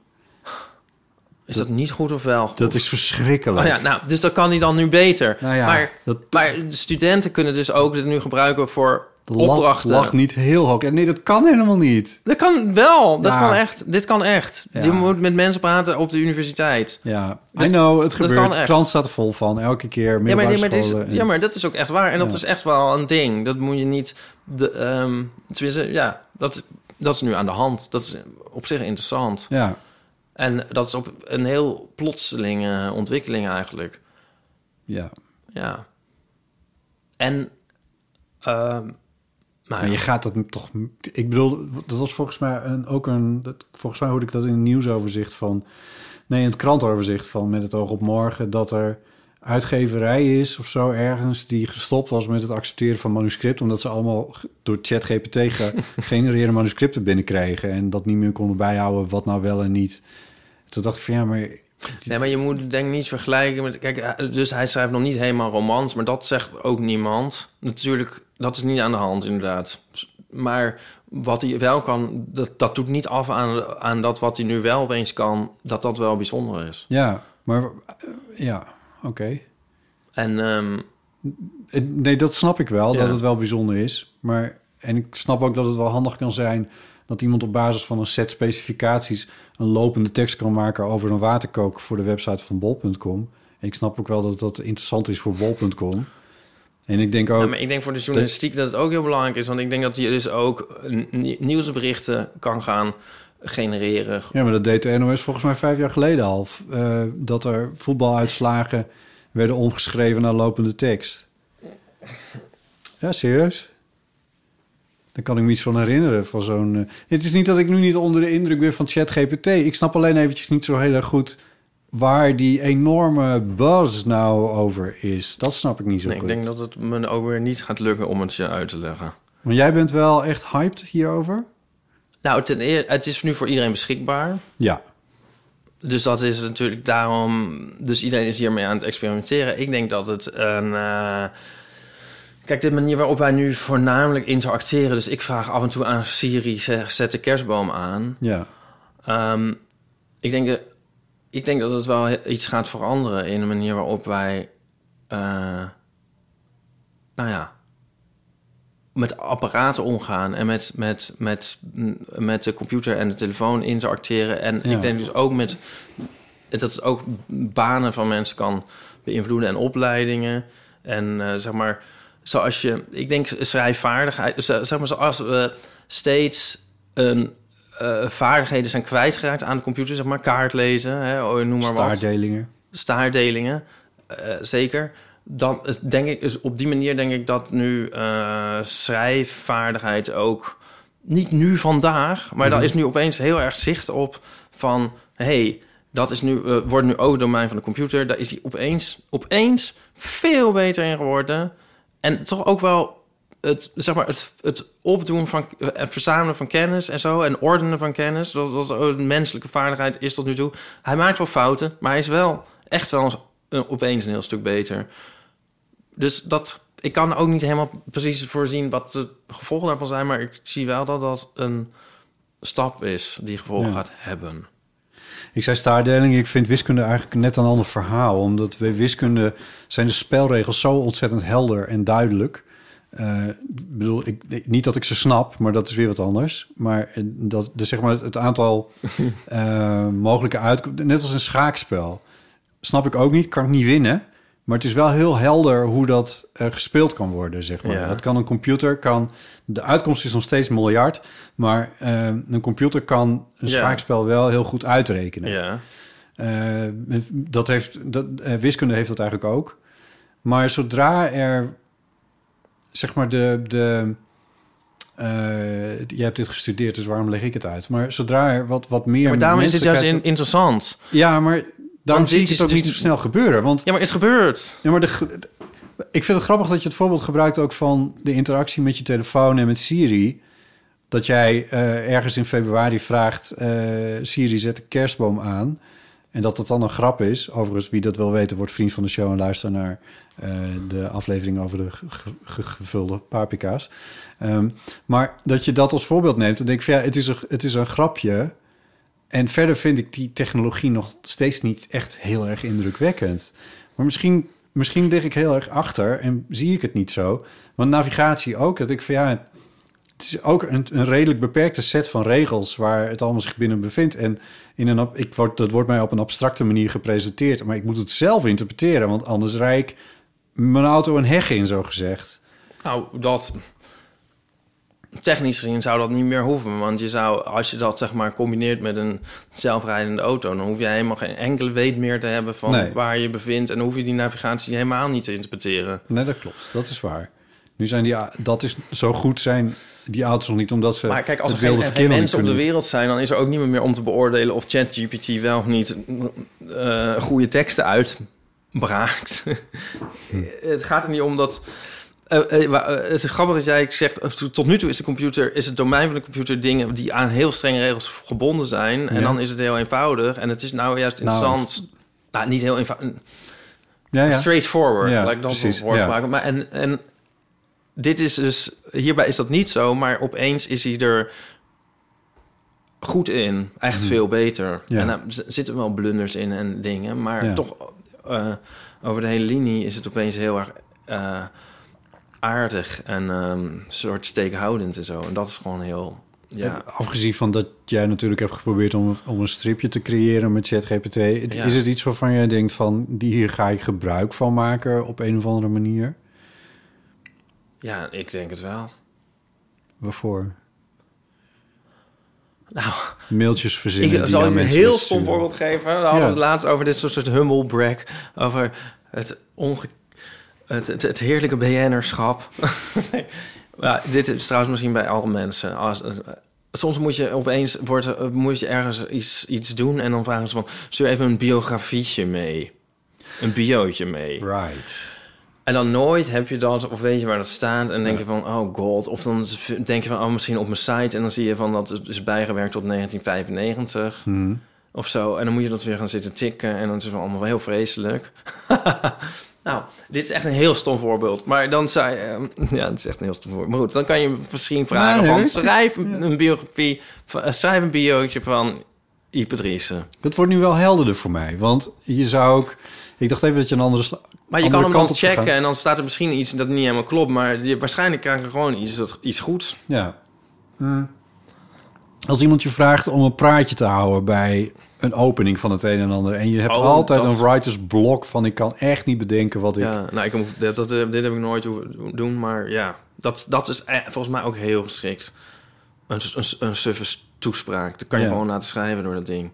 Is dat niet goed of wel goed? Dat is verschrikkelijk. Oh ja, nou, dus dat kan hij dan nu beter. Nou ja, maar, dat... maar studenten kunnen dus ook dit nu gebruiken voor de opdrachten. Lat lag niet heel hoog. En nee, dat kan helemaal niet. Dat kan wel. Dat ja. kan echt. Dit kan echt. Ja. Je moet met mensen praten op de universiteit. Ja, dit, I know, het gebeurt. De krant staat er vol van. Elke keer ja, maar, nee, maar is, en... ja, maar dat is ook echt waar. En dat ja. is echt wel een ding. Dat moet je niet... De, um, tenminste, ja, dat, dat is nu aan de hand. Dat is op zich interessant. Ja. En dat is op een heel plotselinge ontwikkeling eigenlijk. Ja. Ja. En... Uh, maar, maar je gaat dat toch... Ik bedoel, dat was volgens mij een, ook een... Dat, volgens mij hoorde ik dat in een nieuwsoverzicht van... Nee, in het krantoverzicht van Met het oog op morgen... dat er uitgeverij is of zo ergens... die gestopt was met het accepteren van manuscripten... omdat ze allemaal door ChatGPT gegenereerde manuscripten binnenkrijgen... en dat niet meer konden bijhouden wat nou wel en niet... Toen dacht ik van ja, maar... Nee, maar je moet denk ik niet vergelijken met... Kijk, dus hij schrijft nog niet helemaal romans... maar dat zegt ook niemand. Natuurlijk, dat is niet aan de hand inderdaad. Maar wat hij wel kan... dat, dat doet niet af aan, aan dat wat hij nu wel opeens kan... dat dat wel bijzonder is. Ja, maar... Uh, ja, oké. Okay. En... Um, nee, dat snap ik wel, ja. dat het wel bijzonder is. Maar... En ik snap ook dat het wel handig kan zijn... dat iemand op basis van een set specificaties... een lopende tekst kan maken over een waterkoker... voor de website van bol punt com. En ik snap ook wel dat dat interessant is voor bol punt com. En ik denk ook... Ja, maar ik denk voor de journalistiek dat het ook heel belangrijk is... want ik denk dat je dus ook nieuwsberichten kan gaan genereren. Ja, maar dat deed de N O S volgens mij vijf jaar geleden al. Uh, dat er voetbaluitslagen werden omgeschreven naar lopende tekst. Ja, serieus? Daar kan ik me iets van herinneren. Van zo'n, uh... Het is niet dat ik nu niet onder de indruk ben van ChatGPT. Ik snap alleen eventjes niet zo heel erg goed waar die enorme buzz nou over is. Dat snap ik niet zo nee, goed. Ik denk dat het me ook weer niet gaat lukken om het je uit te leggen. Maar jij bent wel echt hyped hierover? Nou, ten eerste, het is nu voor iedereen beschikbaar. Ja. Dus dat is natuurlijk daarom... Dus iedereen is hiermee aan het experimenteren. Ik denk dat het een... Uh, kijk, de manier waarop wij nu voornamelijk interacteren... Dus ik vraag af en toe aan Siri, zet de kerstboom aan. Ja. Um, ik, denk, ik denk dat het wel iets gaat veranderen... in de manier waarop wij... Uh, nou ja... met apparaten omgaan en met, met, met, met de computer en de telefoon interacteren. En ja. ik denk dus ook met dat het ook banen van mensen kan beïnvloeden en opleidingen. En uh, zeg maar, zoals je, ik denk schrijfvaardigheid, zeg maar, zoals we steeds een uh, vaardigheden zijn kwijtgeraakt aan de computer, zeg maar, kaart lezen, hè, noem maar wat. Staardelingen. Staardelingen, uh, zeker. Dan denk ik, dus op die manier denk ik dat nu uh, schrijfvaardigheid ook niet nu vandaag, maar mm-hmm. daar is nu opeens heel erg zicht op van, hey, dat is nu uh, wordt nu ook domein van de computer. Daar is hij opeens, opeens veel beter in geworden en toch ook wel het, zeg maar, het, het opdoen van en verzamelen van kennis en zo en ordenen van kennis. Dat was een menselijke vaardigheid is tot nu toe. Hij maakt wel fouten, maar hij is wel echt wel opeens een heel stuk beter. Dus dat, ik kan ook niet helemaal precies voorzien wat de gevolgen daarvan zijn, maar ik zie wel dat dat een stap is die gevolgen ja. gaat hebben. Ik zei staardeling, ik vind wiskunde eigenlijk net een ander verhaal, omdat bij wiskunde zijn de spelregels zo ontzettend helder en duidelijk. Uh, ik bedoel, ik, niet dat ik ze snap, maar dat is weer wat anders. Maar dat, dus zeg maar het aantal uh, mogelijke uitkomsten, net als een schaakspel, snap ik ook niet, kan ik niet winnen. Maar het is wel heel helder hoe dat uh, gespeeld kan worden, zeg maar. Ja. Dat kan een computer, kan... De uitkomst is nog steeds miljard, maar uh, een computer kan een ja. schaakspel wel heel goed uitrekenen. Ja. Uh, dat heeft, dat, uh, wiskunde heeft dat eigenlijk ook. Maar zodra er, zeg maar, de... de uh, je hebt dit gestudeerd, dus waarom leg ik het uit? Maar zodra er wat, wat meer... Ja, maar daarom is het juist in, interessant. Ja, maar... Daarom zie ik het ook dus niet zo snel gebeuren. Want, ja, maar het is gebeurd. Ja, maar de, ik vind het grappig dat je het voorbeeld gebruikt ook van de interactie met je telefoon en met Siri. Dat jij uh, ergens in februari vraagt, uh, Siri, zet de kerstboom aan. En dat dat dan een grap is. Overigens, wie dat wil weten, wordt vriend van de show en luister naar uh, de aflevering over de ge- ge- gevulde paprika's. Um, maar dat je dat als voorbeeld neemt, dan denk ik van ja, het is een, het is een grapje. En verder vind ik die technologie nog steeds niet echt heel erg indrukwekkend. Maar misschien, misschien lig ik heel erg achter en zie ik het niet zo. Want navigatie ook, dat ik van ja, het is ook een, een redelijk beperkte set van regels waar het allemaal zich binnen bevindt. En in een, ik word, dat wordt mij op een abstracte manier gepresenteerd, maar ik moet het zelf interpreteren, want anders rijd ik mijn auto een heg in, zo gezegd. Nou, dat... Technisch gezien zou dat niet meer hoeven. Want je zou, als je dat zeg maar combineert met een zelfrijdende auto, dan hoef je helemaal geen enkele weet meer te hebben van nee. waar je je bevindt. En dan hoef je die navigatie helemaal niet te interpreteren. Nee, dat klopt. Dat is waar. Nu zijn die, dat is zo goed zijn die auto's nog niet, omdat ze. Maar kijk, als er geen, geen mensen op de wereld zijn, dan is er ook niet meer om te beoordelen of ChatGPT wel of niet uh, goede teksten uitbraakt. hm. Het gaat er niet om dat. Uh, uh, uh, het is grappig dat jij zegt, uh, tot nu toe is de computer, is het domein van de computer dingen die aan heel strenge regels gebonden zijn. Ja. En dan is het heel eenvoudig. En het is nou juist interessant. Nou, nou niet heel eenvoudig. Ja, ja. Straightforward, ja, laat ik dat het woord ja. maken. Maar en, en dit is dus, hierbij is dat niet zo, maar opeens is hij er goed in. Echt hmm. veel beter. Ja. En daar zitten wel blunders in en dingen, maar ja. toch uh, over de hele linie is het opeens heel erg Uh, aardig en um, soort steekhoudend en zo. En dat is gewoon heel... Ja. Afgezien van dat jij natuurlijk hebt geprobeerd om, om een stripje te creëren met ChatGPT, ja. is het iets waarvan jij denkt van, die hier ga ik gebruik van maken op een of andere manier? Ja, ik denk het wel. Waarvoor? Nou, mailtjes verzinnen. Ik zal je een heel stom voorbeeld geven. We hadden ja. het laatst over dit soort, soort humble brag, over het onge Het, het, het heerlijke B N'-erschap. nee. Ja, dit is trouwens misschien bij alle mensen. Als, soms moet je opeens wordt, moet je ergens iets, iets doen en dan vragen ze van, stuur even een biografietje mee. Een biootje mee. Right. En dan nooit heb je dat, of weet je waar dat staat... en denk je van, oh god. Of dan denk je van, oh, misschien op mijn site... en dan zie je van, dat is bijgewerkt tot negentien vijfennegentig... Hmm. of zo. En dan moet je dat weer gaan zitten tikken... en dan is het allemaal heel vreselijk. Nou, dit is echt een heel stom voorbeeld. Maar dan zou je... Uh, ja, het is echt een heel stom voorbeeld. Maar goed, dan kan je misschien vragen nee, nee, van... schrijf een, een biografie... Uh, schrijf een biootje van Ipe Driessen. Dat wordt nu wel helderder voor mij. Want je zou ook... Ik dacht even dat je een andere... Sla- Maar je kan hem dan checken en dan staat er misschien iets dat niet helemaal klopt. Maar je, waarschijnlijk krijg je gewoon iets, dat, iets goeds. Ja. Hmm. Als iemand je vraagt om een praatje te houden bij een opening van het een en ander... en je hebt oh, altijd dat... een writer's block van... ik kan echt niet bedenken wat ik... Ja, nou, ik, dat, dat, dit heb ik nooit hoeven doen, maar ja. Dat, dat is volgens mij ook heel geschikt. Een, een, een suffe toespraak. Dat kan je ja. gewoon laten schrijven door dat ding.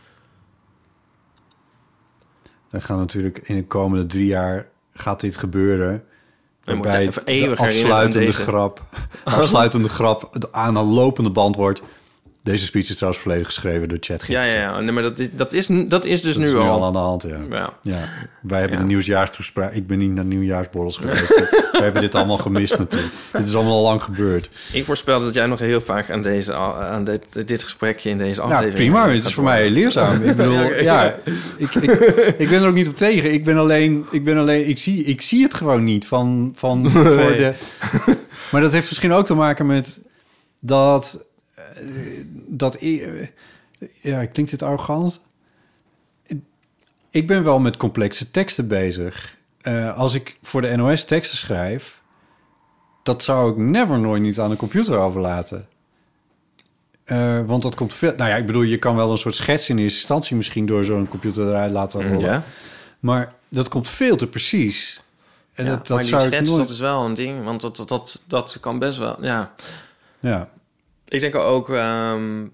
Dan gaan natuurlijk in de komende drie jaar gaat dit gebeuren. Waarbij de afsluitende grap, afsluitende grap aan een lopende band wordt. Deze speech is trouwens volledig geschreven door ChatGPT. Ja, ja, ja. Nee, maar dat is, dat is, dat is dus dat nu, is al. nu al aan de hand, ja. ja. ja. Wij hebben ja. de nieuwsjaarstoespraak. Ik ben niet naar nieuwjaarsborrels geweest. We hebben dit allemaal gemist natuurlijk. Dit is allemaal al lang gebeurd. Ik voorspel dat jij nog heel vaak aan, deze, aan dit, dit gesprekje in deze aflevering... Ja, prima. Het is voor worden. mij leerzaam. Ik bedoel, ja, okay. ja ik, ik, ik ben er ook niet op tegen. Ik ben alleen... Ik, ben alleen, ik, zie, ik zie het gewoon niet van... van nee. voor de, maar dat heeft misschien ook te maken met dat... dat ja, klinkt dit arrogant? Ik ben wel met complexe teksten bezig. Uh, als ik voor de N O S teksten schrijf... dat zou ik never nooit niet aan de computer overlaten. Uh, want dat komt veel... Nou ja, ik bedoel, je kan wel een soort schets in eerste instantie... misschien door zo'n computer eruit laten rollen. Ja. Maar dat komt veel te precies. En ja, dat, dat maar zou die schets, ik nooit... dat is wel een ding. Want dat, dat, dat, dat kan best wel... Ja. Ja. Ik denk ook... Um,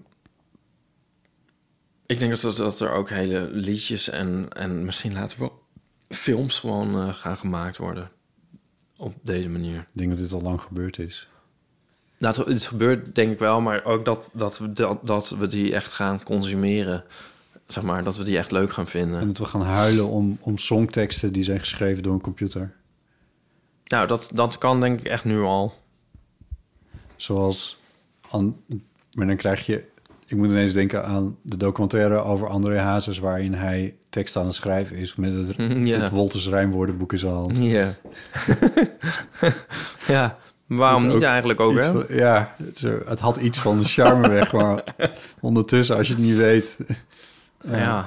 ik denk dat, dat er ook hele liedjes en, en misschien later wel films gewoon uh, gaan gemaakt worden. Op deze manier. Ik denk dat dit al lang gebeurd is. Nou, het, het gebeurt denk ik wel, maar ook dat, dat, we, dat, dat we die echt gaan consumeren. Zeg maar, dat we die echt leuk gaan vinden. En dat we gaan huilen om, om songteksten die zijn geschreven door een computer. Nou, dat, dat kan denk ik echt nu al. Zoals... An, maar dan krijg je... Ik moet ineens denken aan de documentaire over André Hazes... waarin hij tekst aan het schrijven is... met het, ja. het Wolters Rijmwoordenboek in zijn hand. Ja. Ja, waarom niet eigenlijk ook, hè? Van, ja, het, het had iets van de charme weg... maar ondertussen, als je het niet weet... Ja. ja.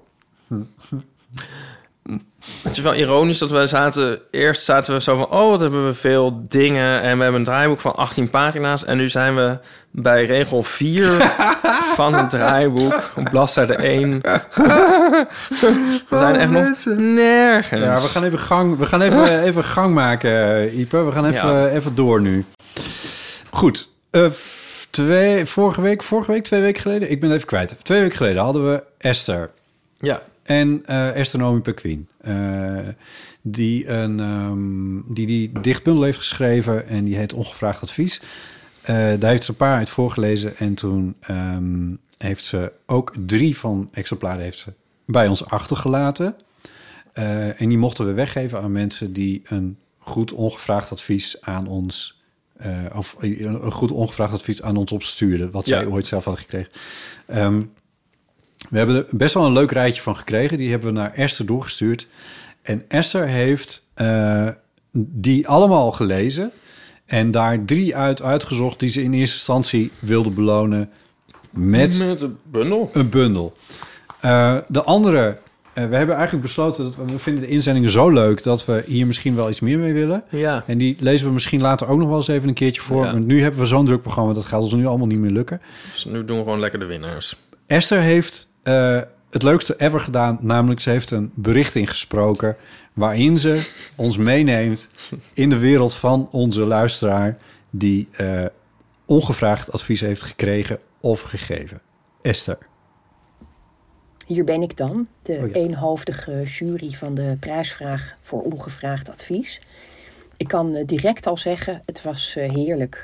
Het is wel ironisch dat we zaten... Eerst zaten we zo van... oh, wat hebben we veel dingen... en we hebben een draaiboek van achttien pagina's... en nu zijn we bij regel vier van het draaiboek... op bladzijde één. We zijn echt nog nergens. Ja, we gaan even gang, we gaan even, even gang maken, Ipe. We gaan even, ja. even door nu. Goed. Uh, twee, vorige week, vorige week, twee weken geleden... ik ben even kwijt. Twee weken geleden hadden we Esther... Ja. En uh, Esther Noemi Perquin, uh, die een um, die, die dichtbundel heeft geschreven... en die heet Ongevraagd Advies. Uh, daar heeft ze een paar uit voorgelezen... en toen um, heeft ze ook drie van exemplaren heeft ze bij ons achtergelaten. Uh, en die mochten we weggeven aan mensen... die een goed ongevraagd advies aan ons... Uh, of een goed ongevraagd advies aan ons opstuurden... wat ja. zij ooit zelf hadden gekregen. Um, We hebben er best wel een leuk rijtje van gekregen. Die hebben we naar Esther doorgestuurd. En Esther heeft uh, die allemaal gelezen. En daar drie uit uitgezocht... die ze in eerste instantie wilde belonen... met, met een bundel. Een bundel. Uh, de andere... Uh, we hebben eigenlijk besloten... dat we, we vinden de inzendingen zo leuk... dat we hier misschien wel iets meer mee willen. Ja. En die lezen we misschien later ook nog wel eens even een keertje voor. Ja. Want nu hebben we zo'n druk programma... dat gaat ons nu allemaal niet meer lukken. Dus nu doen we gewoon lekker de winnaars. Esther heeft... Uh, het leukste ever gedaan, namelijk ze heeft een bericht ingesproken... waarin ze ons meeneemt in de wereld van onze luisteraar... die uh, ongevraagd advies heeft gekregen of gegeven. Esther. Hier ben ik dan, de oh ja. eenhoofdige jury van de prijsvraag voor ongevraagd advies. Ik kan uh, direct al zeggen, het was uh, heerlijk.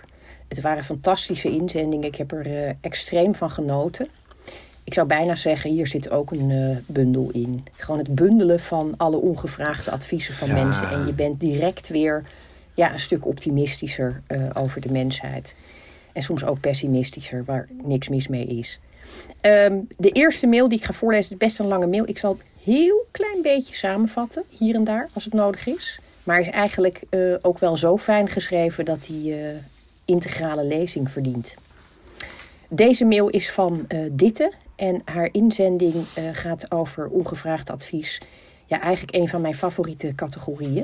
Het waren fantastische inzendingen. Ik heb er uh, extreem van genoten. Ik zou bijna zeggen, hier zit ook een uh, bundel in. Gewoon het bundelen van alle ongevraagde adviezen van ja. mensen. En je bent direct weer ja, een stuk optimistischer uh, over de mensheid. En soms ook pessimistischer, waar niks mis mee is. Um, de eerste mail die ik ga voorlezen is best een lange mail. Ik zal het heel klein beetje samenvatten, hier en daar, als het nodig is. Maar is eigenlijk uh, ook wel zo fijn geschreven dat die uh, integrale lezing verdient. Deze mail is van uh, Ditte en haar inzending uh, gaat over ongevraagd advies. Ja, eigenlijk een van mijn favoriete categorieën.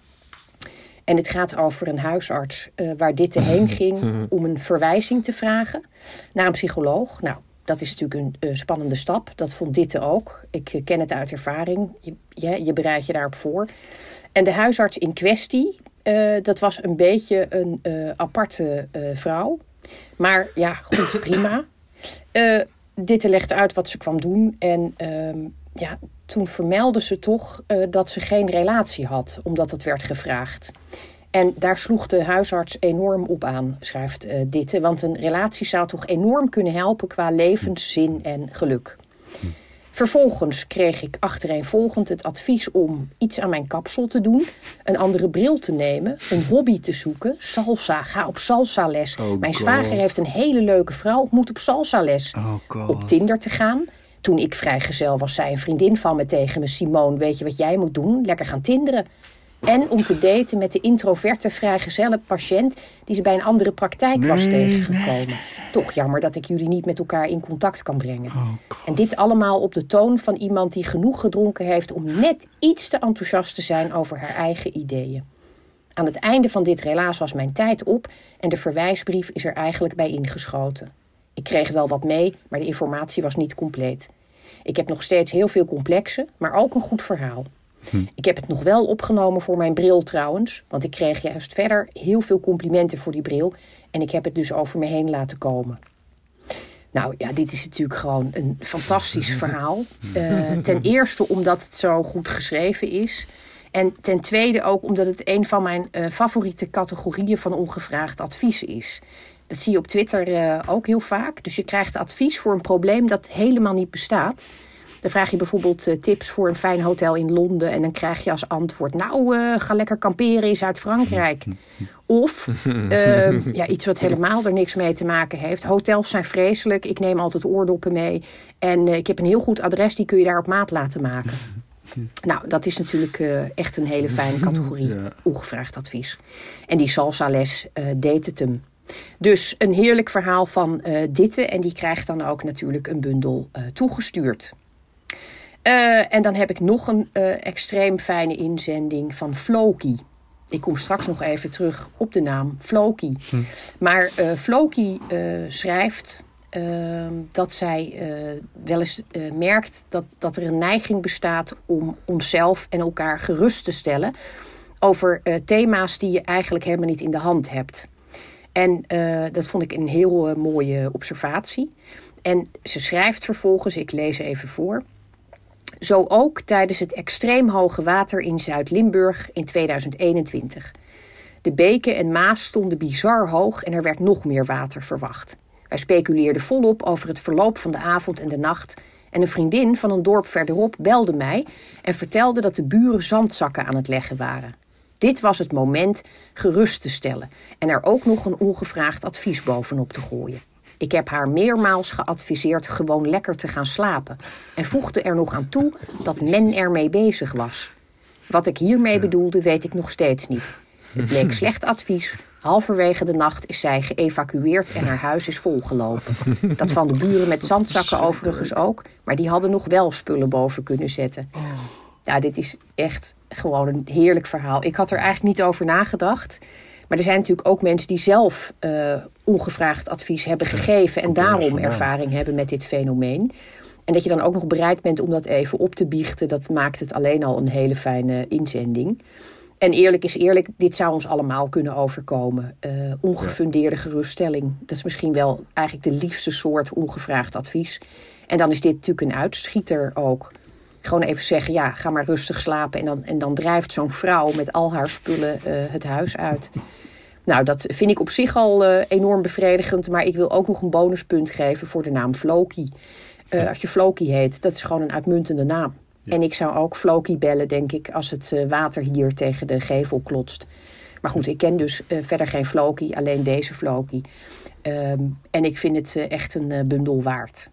En het gaat over een huisarts uh, waar Ditte heen ging om een verwijzing te vragen naar een psycholoog. Nou, dat is natuurlijk een uh, spannende stap. Dat vond Ditte ook. Ik uh, ken het uit ervaring. Je, je, je bereidt je daarop voor. En de huisarts in kwestie, uh, dat was een beetje een uh, aparte uh, vrouw. Maar ja, goed, prima. Uh, Ditte legde uit wat ze kwam doen. En uh, ja, toen vermeldde ze toch uh, dat ze geen relatie had, omdat het werd gevraagd. En daar sloeg de huisarts enorm op aan, schrijft uh, Ditte. Want een relatie zou toch enorm kunnen helpen qua levenszin en geluk. Hm. Vervolgens kreeg ik achtereenvolgend het advies om iets aan mijn kapsel te doen, een andere bril te nemen, een hobby te zoeken, salsa, ga op salsa-les. Oh mijn God. Zwager heeft een hele leuke vrouw, moet op salsa-les. Oh op Tinder te gaan. Toen ik vrijgezel was, zei een vriendin van me tegen me, Simone, weet je wat jij moet doen? Lekker gaan tinderen. En om te daten met de introverte vrijgezelle patiënt die ze bij een andere praktijk nee, was tegengekomen. Nee, nee. Toch jammer dat ik jullie niet met elkaar in contact kan brengen. Oh, en dit allemaal op de toon van iemand die genoeg gedronken heeft om net iets te enthousiast te zijn over haar eigen ideeën. Aan het einde van dit relaas was mijn tijd op en de verwijsbrief is er eigenlijk bij ingeschoten. Ik kreeg wel wat mee, maar de informatie was niet compleet. Ik heb nog steeds heel veel complexen, maar ook een goed verhaal. Hm. Ik heb het nog wel opgenomen voor mijn bril trouwens, want ik kreeg juist verder heel veel complimenten voor die bril en ik heb het dus over me heen laten komen. Nou ja, dit is natuurlijk gewoon een fantastisch verhaal. Uh, ten eerste omdat het zo goed geschreven is. En ten tweede ook omdat het een van mijn uh, favoriete categorieën van ongevraagd advies is. Dat zie je op Twitter uh, ook heel vaak. Dus je krijgt advies voor een probleem dat helemaal niet bestaat. Dan vraag je bijvoorbeeld uh, tips voor een fijn hotel in Londen. En dan krijg je als antwoord, nou, uh, ga lekker kamperen in Zuid-Frankrijk. Of uh, ja, iets wat helemaal er niks mee te maken heeft. Hotels zijn vreselijk, ik neem altijd oordoppen mee. En uh, ik heb een heel goed adres, die kun je daar op maat laten maken. Nou, dat is natuurlijk uh, echt een hele fijne categorie. Ja. Ongevraagd advies. En die salsa-les uh, deed het hem. Dus een heerlijk verhaal van uh, Ditte. En die krijgt dan ook natuurlijk een bundel uh, toegestuurd. Uh, en dan heb ik nog een uh, extreem fijne inzending van Floki. Ik kom straks nog even terug op de naam Floki. Hm. Maar uh, Floki uh, schrijft uh, dat zij uh, wel eens uh, merkt dat, dat er een neiging bestaat om onszelf en elkaar gerust te stellen over uh, thema's die je eigenlijk helemaal niet in de hand hebt. En uh, dat vond ik een heel uh, mooie observatie. En ze schrijft vervolgens, ik lees even voor. Zo ook tijdens het extreem hoge water in Zuid-Limburg in tweeduizend eenentwintig. De beken en Maas stonden bizar hoog en er werd nog meer water verwacht. Wij speculeerden volop over het verloop van de avond en de nacht. En een vriendin van een dorp verderop belde mij en vertelde dat de buren zandzakken aan het leggen waren. Dit was het moment gerust te stellen en er ook nog een ongevraagd advies bovenop te gooien. Ik heb haar meermaals geadviseerd gewoon lekker te gaan slapen en voegde er nog aan toe dat men ermee bezig was. Wat ik hiermee bedoelde weet ik nog steeds niet. Het bleek slecht advies. Halverwege de nacht is zij geëvacueerd en haar huis is volgelopen. Dat van de buren met zandzakken overigens ook, maar die hadden nog wel spullen boven kunnen zetten. Ja, dit is echt gewoon een heerlijk verhaal. Ik had er eigenlijk niet over nagedacht. Maar er zijn natuurlijk ook mensen die zelf uh, ongevraagd advies hebben gegeven en daarom ervaring hebben met dit fenomeen. En dat je dan ook nog bereid bent om dat even op te biechten, dat maakt het alleen al een hele fijne inzending. En eerlijk is eerlijk, dit zou ons allemaal kunnen overkomen. Uh, ongefundeerde geruststelling, dat is misschien wel eigenlijk de liefste soort ongevraagd advies. En dan is dit natuurlijk een uitschieter ook. Gewoon even zeggen, ja, ga maar rustig slapen. En dan, en dan drijft zo'n vrouw met al haar spullen uh, het huis uit. Nou, dat vind ik op zich al uh, enorm bevredigend. Maar ik wil ook nog een bonuspunt geven voor de naam Floki. Uh, als je Floki heet, dat is gewoon een uitmuntende naam. Ja. En ik zou ook Floki bellen, denk ik, als het uh, water hier tegen de gevel klotst. Maar goed, ik ken dus uh, verder geen Floki, alleen deze Floki. Um, en ik vind het uh, echt een uh, bundel waard.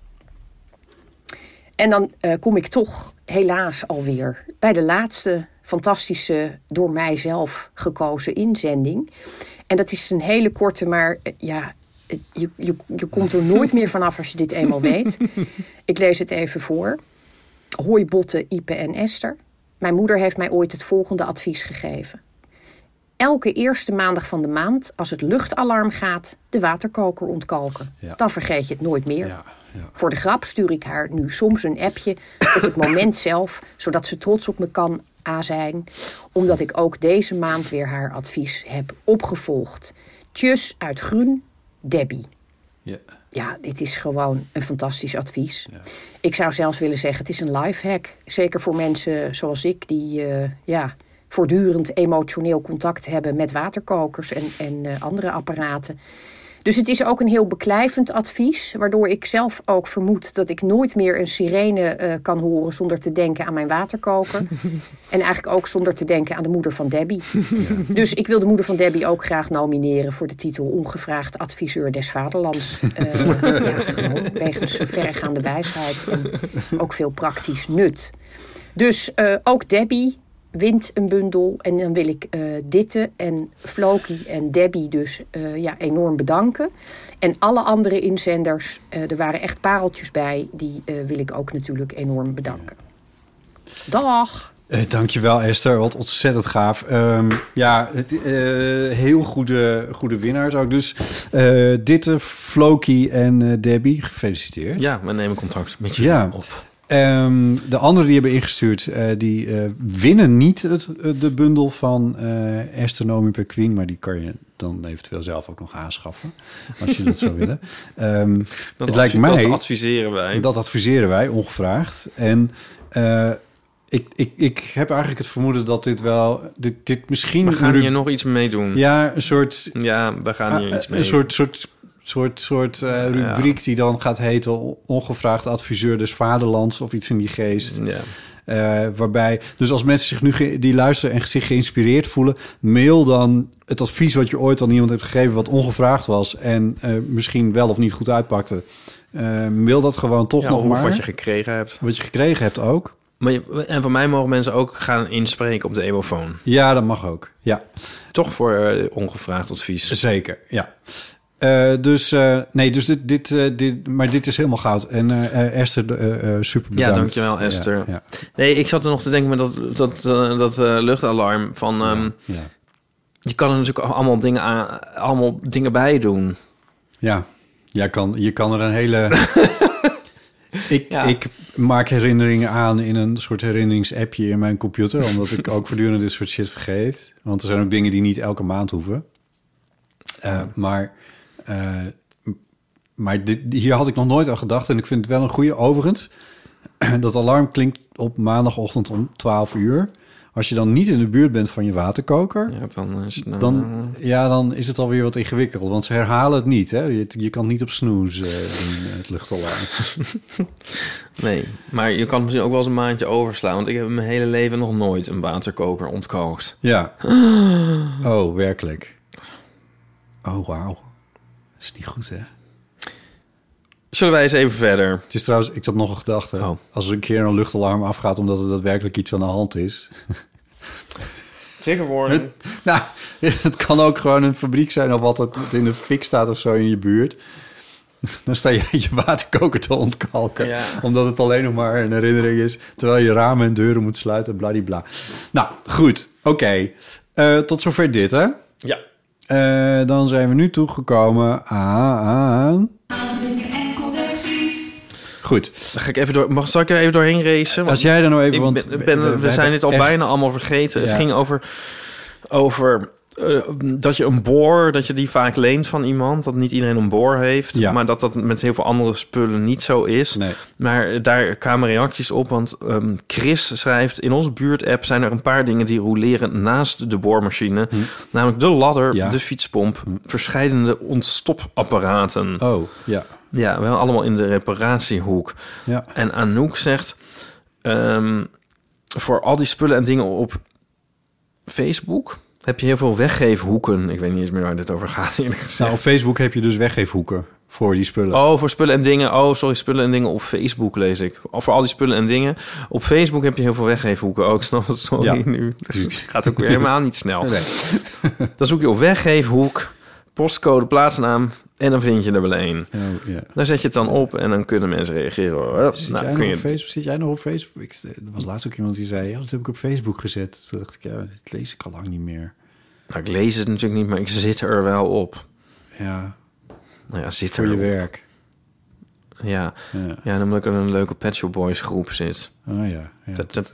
En dan uh, kom ik toch helaas alweer bij de laatste fantastische, door mijzelf gekozen inzending. En dat is een hele korte, maar uh, ja, je, je, je komt er nooit meer vanaf als je dit eenmaal weet. Ik lees het even voor. Hoi Botte, Ipe en Esther. Mijn moeder heeft mij ooit het volgende advies gegeven. Elke eerste maandag van de maand, als het luchtalarm gaat, de waterkoker ontkalken. Ja. Dan vergeet je het nooit meer. Ja, ja. Voor de grap stuur ik haar nu soms een appje op het moment zelf, zodat ze trots op me kan zijn, omdat ik ook deze maand weer haar advies heb opgevolgd. Tjus uit Groen, Debbie. Ja. Ja, dit is gewoon een fantastisch advies. Ja. Ik zou zelfs willen zeggen, het is een lifehack. Zeker voor mensen zoals ik, die uh, ja, voortdurend emotioneel contact hebben met waterkokers en, en uh, andere apparaten. Dus het is ook een heel beklijvend advies, waardoor ik zelf ook vermoed dat ik nooit meer een sirene uh, kan horen zonder te denken aan mijn waterkoker. En eigenlijk ook zonder te denken aan de moeder van Debbie. Ja. Dus ik wil de moeder van Debbie ook graag nomineren voor de titel Ongevraagd Adviseur des Vaderlands. Uh, ja, gewoon wegens verregaande wijsheid en ook veel praktisch nut. Dus uh, ook Debbie wint een bundel. En dan wil ik uh, Ditte en Floki en Debbie dus uh, ja, enorm bedanken. En alle andere inzenders, uh, er waren echt pareltjes bij, die uh, wil ik ook natuurlijk enorm bedanken. Dag! Uh, dankjewel Esther, wat ontzettend gaaf. Um, ja, het, uh, heel goede, goede winnaars ook. Dus uh, Ditte, Floki en uh, Debbie, gefeliciteerd. Ja, we nemen contact met je ja. op. Um, de anderen die hebben ingestuurd, uh, die uh, winnen niet het, de bundel van uh, Esther Nomi per Queen, maar die kan je dan eventueel zelf ook nog aanschaffen, als je dat zou willen. Um, dat het lijkt mij, dat adviseren wij. Dat adviseren wij, ongevraagd. En uh, ik, ik, ik heb eigenlijk het vermoeden dat dit wel, dit, dit misschien... We gaan hier nog iets mee doen. Ja, een soort... Ja, we gaan hier uh, iets mee Een soort... soort soort, soort uh, rubriek ja. die dan gaat heten Ongevraagd Adviseur des Vaderlands of iets in die geest. Ja. Uh, waarbij, dus als mensen zich nu ge- die luisteren en zich geïnspireerd voelen, mail dan het advies wat je ooit aan iemand hebt gegeven wat ongevraagd was en uh, misschien wel of niet goed uitpakte. Uh, mail dat gewoon toch ja, nog maar. Wat je gekregen hebt. Wat je gekregen hebt ook. Maar je, en van mij mogen mensen ook gaan inspreken op de emofoon. Ja, dat mag ook. Ja. Toch voor uh, ongevraagd advies. Zeker, ja. Uh, dus uh, nee, dus dit, dit, uh, dit, maar dit is helemaal goud. En uh, Esther, uh, uh, super bedankt. Ja, dankjewel Esther. Ja, ja. Nee, ik zat er nog te denken met dat, dat, uh, dat uh, luchtalarm van. Um, ja, ja. Je kan er natuurlijk allemaal dingen aan, allemaal dingen bij doen. Ja, jij kan, je kan er een hele. ik, ja. ik maak herinneringen aan in een soort herinneringsappje in mijn computer, omdat ik ook voortdurend dit soort shit vergeet. Want er zijn ook dingen die niet elke maand hoeven. Uh, maar. Uh, maar dit, hier had ik nog nooit aan gedacht. En ik vind het wel een goede. Overigens, dat alarm klinkt op maandagochtend om twaalf uur. Als je dan niet in de buurt bent van je waterkoker, ja, dan, is het nou... dan, ja, dan is het alweer wat ingewikkeld. Want ze herhalen het niet. Hè? Je, je kan niet op snooze uh, in het luchtalarm. Nee, maar je kan het misschien ook wel eens een maandje overslaan. Want ik heb in mijn hele leven nog nooit een waterkoker ontkalkt. Ja. Oh, werkelijk. Oh, wauw. Dat is niet goed, hè? Zullen wij eens even verder? Het is trouwens, ik had nog een gedachte. Oh. Als er een keer een luchtalarm afgaat omdat er daadwerkelijk iets aan de hand is. Triggerwarning. Nou, het kan ook gewoon een fabriek zijn of wat het in de fik staat of zo in je buurt. Dan sta je je waterkoker te ontkalken. Ja. Omdat het alleen nog maar een herinnering is. Terwijl je ramen en deuren moet sluiten, bladibla. Nou, goed. Oké. Okay. Uh, tot zover dit, hè? Ja. Uh, dan zijn we nu toegekomen aan... Goed. Dan ga ik even door. Mag, zal ik er even doorheen racen? Als jij er nou even... Ik want ben, ben, we, we, we zijn dit al echt... bijna allemaal vergeten. Ja. Het ging over, over Uh, dat je een boor, dat je die vaak leent van iemand. Dat niet iedereen een boor heeft. Ja. Maar dat dat met heel veel andere spullen niet zo is. Nee. Maar daar kwamen reacties op. Want um, Chris schrijft... In onze buurt-app zijn er een paar dingen die roleren naast de boormachine. Hm. Namelijk de ladder, ja. de fietspomp... Hm. verscheidene ontstopapparaten. Oh, ja. Ja, wel allemaal in de reparatiehoek. Ja. En Anouk zegt... Um, voor al die spullen en dingen op Facebook... heb je heel veel weggeefhoeken. Ik weet niet eens meer waar dit over gaat. Nou, op Facebook heb je dus weggeefhoeken voor die spullen. Oh, voor spullen en dingen. Oh, sorry, spullen en dingen op Facebook lees ik. Of voor al die spullen en dingen. Op Facebook heb je heel veel weggeefhoeken. Oh, ik snap het, sorry ja. nu. Het gaat ook weer helemaal niet snel. Nee. Dan zoek je op weggeefhoek, postcode, plaatsnaam... en dan vind je er wel één. Oh, yeah. Daar zet je het dan op en dan kunnen mensen reageren. Oh, zit, nou, jij kun nog je... op Facebook? Zit jij nog op Facebook? Ik, er was laatst ook iemand die zei... ja, dat heb ik op Facebook gezet. Toen dacht ik, ja, dat lees ik al lang niet meer. Nou, ik lees het natuurlijk niet, maar ik zit er wel op. Ja. Nou ja, zit voor er je op. werk. Ja. Ja. Ja, dan omdat ik in een leuke Pet Shop Boys groep zit. Oh ja. ja.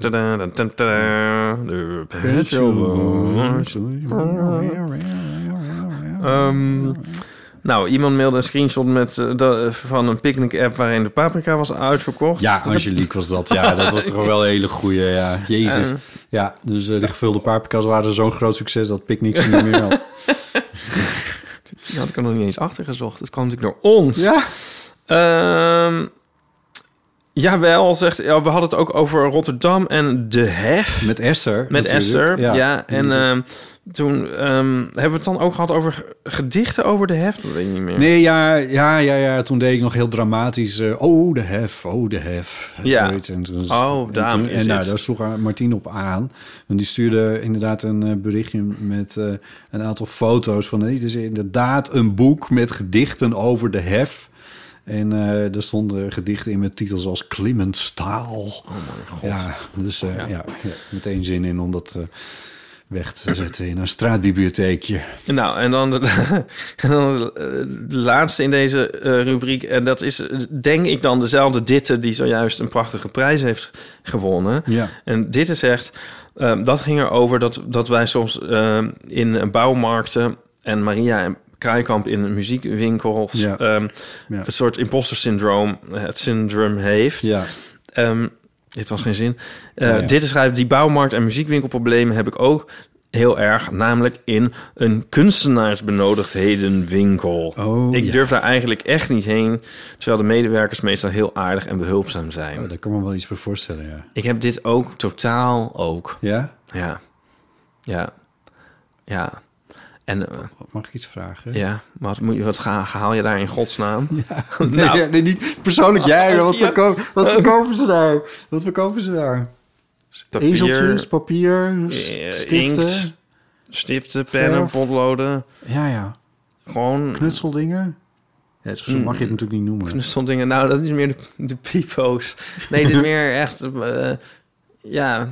De Pet Shop Boys. Um, nou, iemand mailde een screenshot met, uh, de, van een picknick-app... waarin de paprika was uitverkocht. Ja, Angelique was dat. Ja, dat was toch wel een hele goeie. Ja, jezus. Uh, ja, dus uh, de gevulde paprika's waren zo'n groot succes... dat Picnic ze niet meer had. Die had ik er nog niet eens achter gezocht. Dat kwam natuurlijk door ons. Ja. Um, Jawel, zegt... Ja, we hadden het ook over Rotterdam en de hef. Met Esther. Met natuurlijk. Esther, ja. ja en um, toen um, hebben we het dan ook gehad over gedichten over de hef. Dat weet ik niet meer. Nee, ja, ja, ja, ja. Toen deed ik nog heel dramatisch... Uh, oh, de hef, oh, de hef. Ja. Zoiets. En toen, oh, daarom en, toen, en nou, daar sloeg Martien op aan. En die stuurde inderdaad een uh, berichtje met uh, een aantal foto's van... Het is inderdaad een boek met gedichten over de hef... En uh, er stonden gedichten in met titels als Klimmenstaal. Oh mijn god. Ja, dus uh, ja. Ja, ja, meteen zin in om dat uh, weg te zetten in een straatbibliotheekje. Nou, en dan de, en dan de laatste in deze uh, rubriek. En dat is, denk ik dan, dezelfde Ditte... die zojuist een prachtige prijs heeft gewonnen. Ja. En Ditte zegt... Uh, dat ging erover dat, dat wij soms uh, in bouwmarkten... en Maria en Kraaikamp in muziekwinkels... Ja. Um, ja. een soort imposter syndroom, het syndroom heeft. Ja. Um, dit was geen zin. Uh, ja, ja. Dit schrijft, die bouwmarkt- en muziekwinkelproblemen heb ik ook heel erg. Namelijk in een kunstenaarsbenodigdhedenwinkel. Oh, ik ja. durf daar eigenlijk echt niet heen. Terwijl de medewerkers meestal heel aardig en behulpzaam zijn. Oh, daar kan me wel iets bij voorstellen, ja. Ik heb dit ook totaal ook. Ja? Ja. Ja. Ja. En, uh, mag ik iets vragen? Ja, maar wat, moet je, wat ga, haal je daar in godsnaam? Ja. Nee, nou. ja, nee, niet persoonlijk jij. Wat, verkoop, wat verkopen ze daar? Wat verkopen ze daar? Papier, ezeltjes, papier, stiften, inkt, stiften, pennen, potloden. Ja, ja. Gewoon knutseldingen. Ja, zo mag je het natuurlijk niet noemen. Knutseldingen, nou, dat is meer de, de pipo's. Nee, dit is meer echt, uh, ja...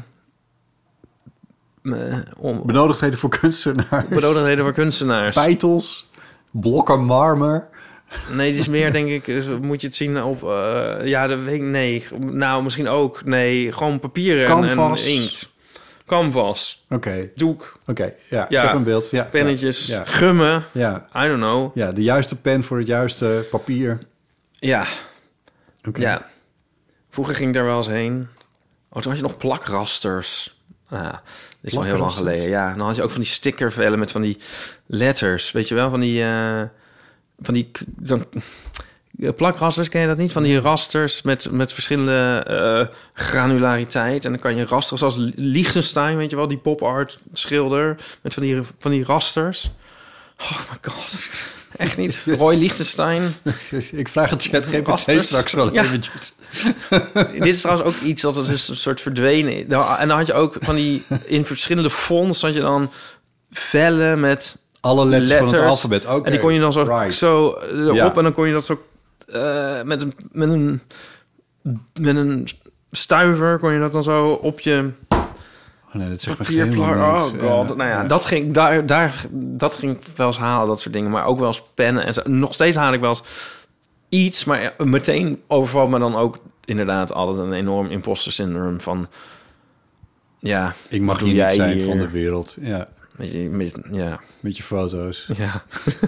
Uh, om, benodigdheden voor kunstenaars. Benodigdheden voor kunstenaars. Peitels, blokken marmer. Nee, het is meer, denk ik, moet je het zien op... Uh, ja, de week, nee. Nou, misschien ook. Nee, gewoon papieren Canvas. En inkt. Canvas. Oké. Okay. Doek. Oké, okay. ja, ja. Ik heb een beeld. Ja, pennetjes. Ja. Gummen. Ja. I don't know. Ja, de juiste pen voor het juiste papier. Ja. Oké. Okay. Ja. Vroeger ging ik daar wel eens heen. Oh, toen had je nog plakrasters. Ja, dat is wel heel lang geleden. Ja, dan had je ook van die stickervellen met van die letters. Weet je wel, van die... Uh, van die dan, plakrasters, ken je dat niet? Van die rasters met, met verschillende uh, granulariteit. En dan kan je rasters zoals Liechtenstein, weet je wel, die pop-art schilder. Met van die, van die rasters. Oh my god. Echt niet. Roy Liechtenstein. Ik vraag het Chat G P T straks wel ja. eventjes. Dit is trouwens ook iets dat er dus een soort verdwenen is. En dan had je ook van die... In verschillende fonts had je dan vellen met... Alle letters, letters van het alfabet. Okay. En die kon je dan zo, right. zo erop ja. En dan kon je dat zo... Uh, met, een, met, een, met een stuiver kon je dat dan zo op je... Oh nee, dat zegt me helemaal niks. Oh god, ja, nou ja, ja. Dat ging daar, daar, dat ging wel eens halen, dat soort dingen, maar ook wel eens pennen en zo. Nog steeds haal ik wel eens iets, maar meteen overvalt me dan ook inderdaad altijd een enorm imposter syndroom van, ja, ik mag hier niet zijn hier? Van de wereld, ja. Met je, met, ja. Met je foto's. Ja.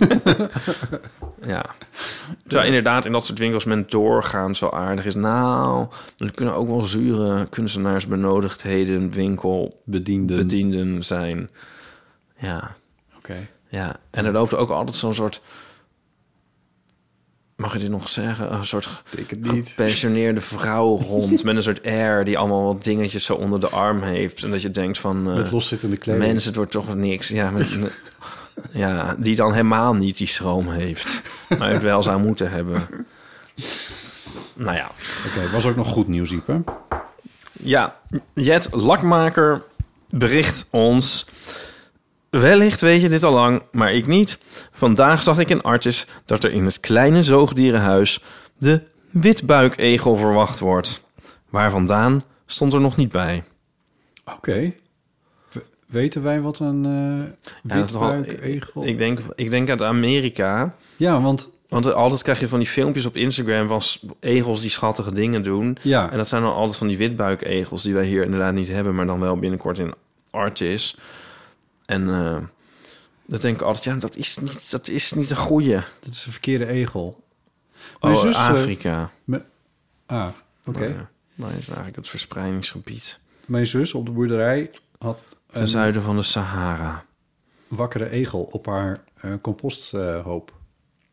ja. Terwijl inderdaad in dat soort winkels men doorgaans zo aardig is. Nou, er kunnen ook wel zure kunstenaarsbenodigdheden winkel bedienden, bedienden zijn. Ja. Oké. Okay. Ja, en er loopt ook altijd zo'n soort... Mag je dit nog zeggen? Een soort gepensioneerde vrouw rond met een soort air die allemaal wat dingetjes zo onder de arm heeft. En dat je denkt van... Uh, met loszittende kleding. Mensen, het wordt toch niks. Ja, met, ja, die dan helemaal niet die schroom heeft. Maar het wel zou moeten hebben. Nou ja. Oké, okay, was ook nog goed nieuws, Ipe? Ja, Jet Lakmaker bericht ons... Wellicht weet je dit al lang, maar ik niet. Vandaag zag ik in Artis dat er in het kleine zoogdierenhuis de witbuikegel verwacht wordt. Waar vandaan stond er nog niet bij. Oké. Okay. Weten wij wat een uh, witbuikegel... Ja, ik, denk, ik denk uit Amerika. Ja, want... Want altijd krijg je van die filmpjes op Instagram van egels die schattige dingen doen. Ja. En dat zijn dan altijd van die witbuikegels die wij hier inderdaad niet hebben, maar dan wel binnenkort in Artis. En uh, dat denk ik altijd, ja, dat is niet, dat is niet een goeie. Dat is een verkeerde egel. Oh, zus, Afrika. Uh, me, ah, oké. Okay. Maar, maar is eigenlijk het verspreidingsgebied. Mijn zus op de boerderij had... ten zuiden van de Sahara. Wakkere egel op haar uh, composthoop. Uh,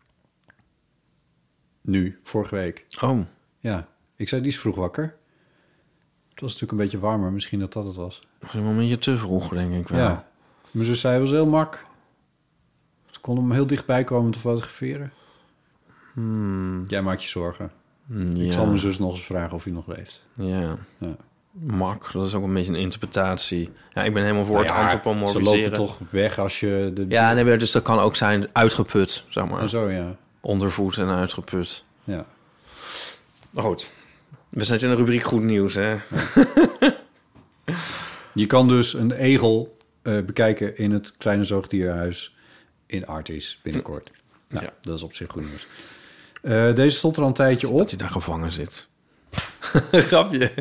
nu, vorige week. Oh. Ja, ik zei, die is vroeg wakker. Het was natuurlijk een beetje warmer, misschien dat dat het was. Dat was een momentje te vroeg, denk ik wel. Ja. Mijn zus zei, hij was heel mak. Ze kon hem heel dichtbij komen te fotograferen. Hmm. Jij maakt je zorgen. Ja. Ik zal mijn zus nog eens vragen of hij nog leeft. Ja. ja. Mak, dat is ook een beetje een interpretatie. Ja, ik ben helemaal voor nou het ja, antropomorfiseren. Ze lopen toch weg als je... De... Ja, nee, dus dat kan ook zijn uitgeput, zeg maar. Oh, zo, ja. Ondervoed en uitgeput. Ja. Maar goed. We zijn in de rubriek goed nieuws, hè? Ja. Je kan dus een egel uh, bekijken in het kleine zoogdierhuis in Artis binnenkort. Ja. Nou, ja. Dat is op zich goed nieuws. Uh, deze stond er al een tijdje op. Dat hij daar gevangen zit. Grapje.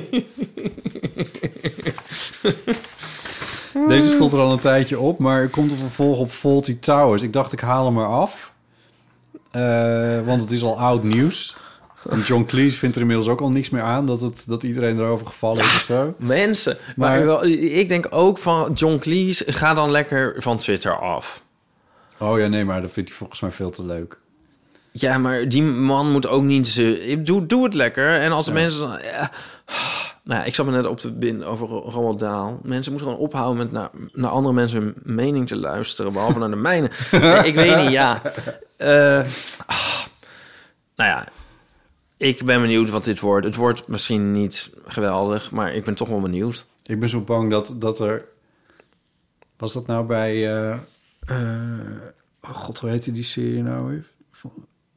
Deze stond er al een tijdje op, maar er komt een vervolg op Fawlty Towers. Ik dacht, ik haal hem eraf. Uh, want het is al oud nieuws. En John Cleese vindt er inmiddels ook al niks meer aan... dat, het, dat iedereen erover gevallen is of zo. Mensen. Maar, maar wel, ik denk ook van John Cleese... ga dan lekker van Twitter af. Oh ja, nee, maar dat vindt hij volgens mij veel te leuk. Ja, maar die man moet ook niet... Ze, doe, doe het lekker. En als de ja. mensen... Dan, ja, nou, ik zat me net op de bin over Roald Dahl. Mensen moeten gewoon ophouden met naar, naar andere mensen hun mening te luisteren... behalve naar de mijne. Nee, ik weet niet, ja. Uh, oh, nou ja... Ik ben benieuwd wat dit wordt. Het wordt misschien niet geweldig, maar ik ben toch wel benieuwd. Ik ben zo bang dat, dat er... Was dat nou bij... Uh, uh, oh god, hoe heette die serie nou weer? Van,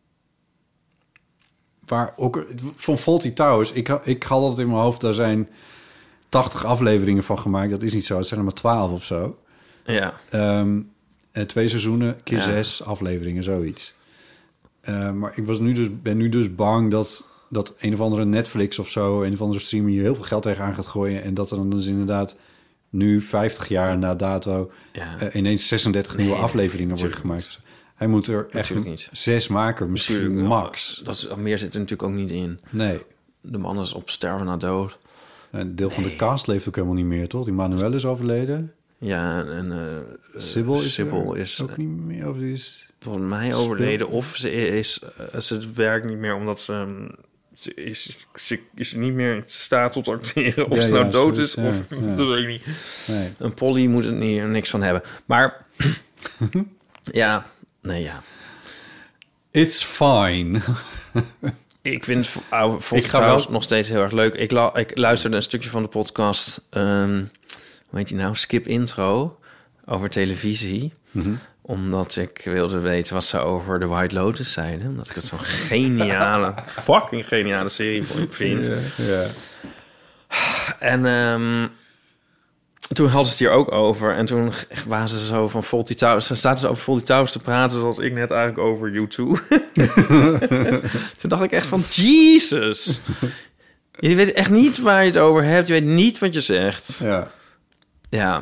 waar ook... Van Fawlty Towers. Ik, ik had altijd in mijn hoofd, daar zijn tachtig afleveringen van gemaakt. Dat is niet zo. Het zijn er maar twaalf of zo. Ja. Um, en twee seizoenen, keer ja. zes afleveringen, zoiets. Uh, maar ik was nu dus, ben nu dus bang dat, dat een of andere Netflix of zo... een of andere streamer hier heel veel geld tegenaan gaat gooien... en dat er dan dus inderdaad nu vijftig jaar na dato... Ja. Uh, ineens zesendertig nee, nieuwe afleveringen worden gemaakt. Hij moet er echt niet. zes maken, misschien natuurlijk, max. Dat is, meer zit er natuurlijk ook niet in. Nee. De man is op sterven na dood. Een deel nee. van de cast leeft ook helemaal niet meer, toch? Die Manuel is overleden. Ja, en uh, Sybil is, Sybil is ook niet meer over die is volgens mij overleden. Of ze is uh, ze werkt niet meer omdat ze, um, ze is ze is niet meer in staat tot acteren. Of ja, ze nou ja, dood is, is of ja, ja. dat weet ik niet. Nee. Een Polly moet er niet, niks van hebben. Maar ja, nee ja. It's fine. Ik vind uh, ik ga wel nog steeds heel erg leuk. Ik, la, ik luisterde een stukje van de podcast. Um, hoe heet die nou? Skip Intro. Over televisie. Mm-hmm. Omdat ik wilde weten wat ze over The White Lotus zeiden. Omdat ik het zo'n geniale, fucking geniale serie vind. Ja, ja. En um, toen hadden ze het hier ook over. En toen waren ze zo van Fawlty Towers. Ze zaten ze over Fawlty Towers te praten, zoals ik net eigenlijk over U twee. Toen dacht ik echt van, Jesus. Je weet echt niet waar je het over hebt. Je weet niet wat je zegt. Ja. Ja.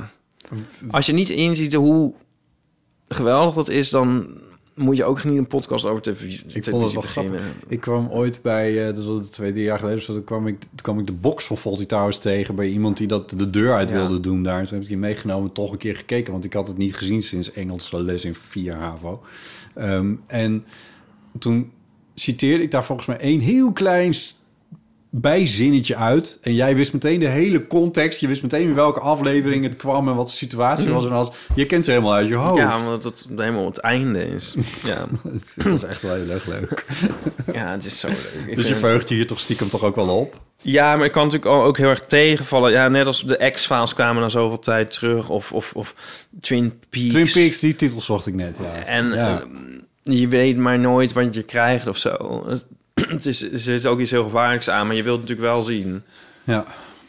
Als je niet inziet hoe geweldig dat is, dan moet je ook niet een podcast over televisie, ik vond het wel beginnen. Grappig. Ik kwam ooit bij, uh, dat is al twee, drie jaar geleden, zo, toen, kwam ik, toen kwam ik de box van Fawlty Towers tegen bij iemand die dat de deur uit ja. wilde doen daar. Toen heb ik die meegenomen, toch een keer gekeken, want ik had het niet gezien sinds Engelse les in vier HAVO. Um, en toen citeerde ik daar volgens mij één heel klein bijzinnetje uit. En jij wist meteen de hele context. Je wist meteen in welke aflevering het kwam en wat de situatie was en alles. Je kent ze helemaal uit je hoofd. Ja, omdat het helemaal het einde is. Ja. Het is toch echt wel heel erg leuk. Ja, het is zo leuk. Ik dus je verheugt je hier toch stiekem toch ook wel op? Ja, maar ik kan natuurlijk ook heel erg tegenvallen. Ja, net als de X-Files kwamen na zoveel tijd terug. Of, of, of Twin Peaks. Twin Peaks, die titels zocht ik net, ja. En ja. Uh, je weet maar nooit wat je krijgt of zo. Het is, er zit ook iets heel gevaarlijks aan, maar je wilt het natuurlijk wel zien. Ja.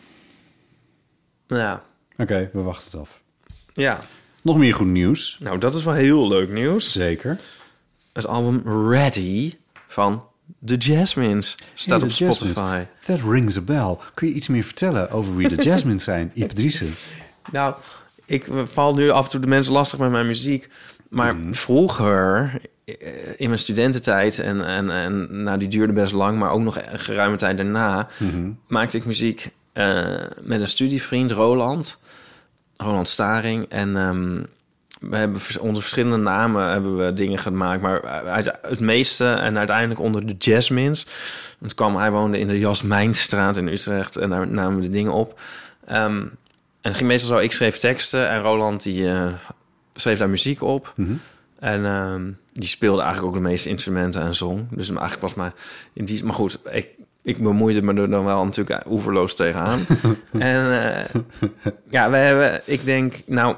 Ja. Oké, okay, we wachten het af. Ja. Nog meer goed nieuws. Nou, dat is wel heel leuk nieuws. Zeker. Het album Ready van The Jasmines staat hey, op Spotify. Jasmines. That rings a bell. Kun je iets meer vertellen over wie de Jasmines zijn? Ipe Driessen. Nou, ik val nu af en toe de mensen lastig met mijn muziek. Maar mm. vroeger, in mijn studententijd, en, en, en nou, die duurde best lang, maar ook nog een geruime tijd daarna, mm-hmm. maakte ik muziek uh, met een studievriend, Roland. Roland Staring. En um, we hebben onder verschillende namen hebben we dingen gemaakt, maar uit het meeste en uiteindelijk onder de Jasmines. Want kwam, hij woonde in de Jasmijnstraat in Utrecht en daar namen we de dingen op. Um, en het ging meestal zo, ik schreef teksten en Roland die uh, schreef daar muziek op. Mm-hmm. En um, die speelde eigenlijk ook de meeste instrumenten en zong. Dus eigenlijk was maar in die. Maar goed, ik, ik bemoeide me er dan wel natuurlijk oeverloos tegenaan. En uh, ja, we hebben, ik denk, nou,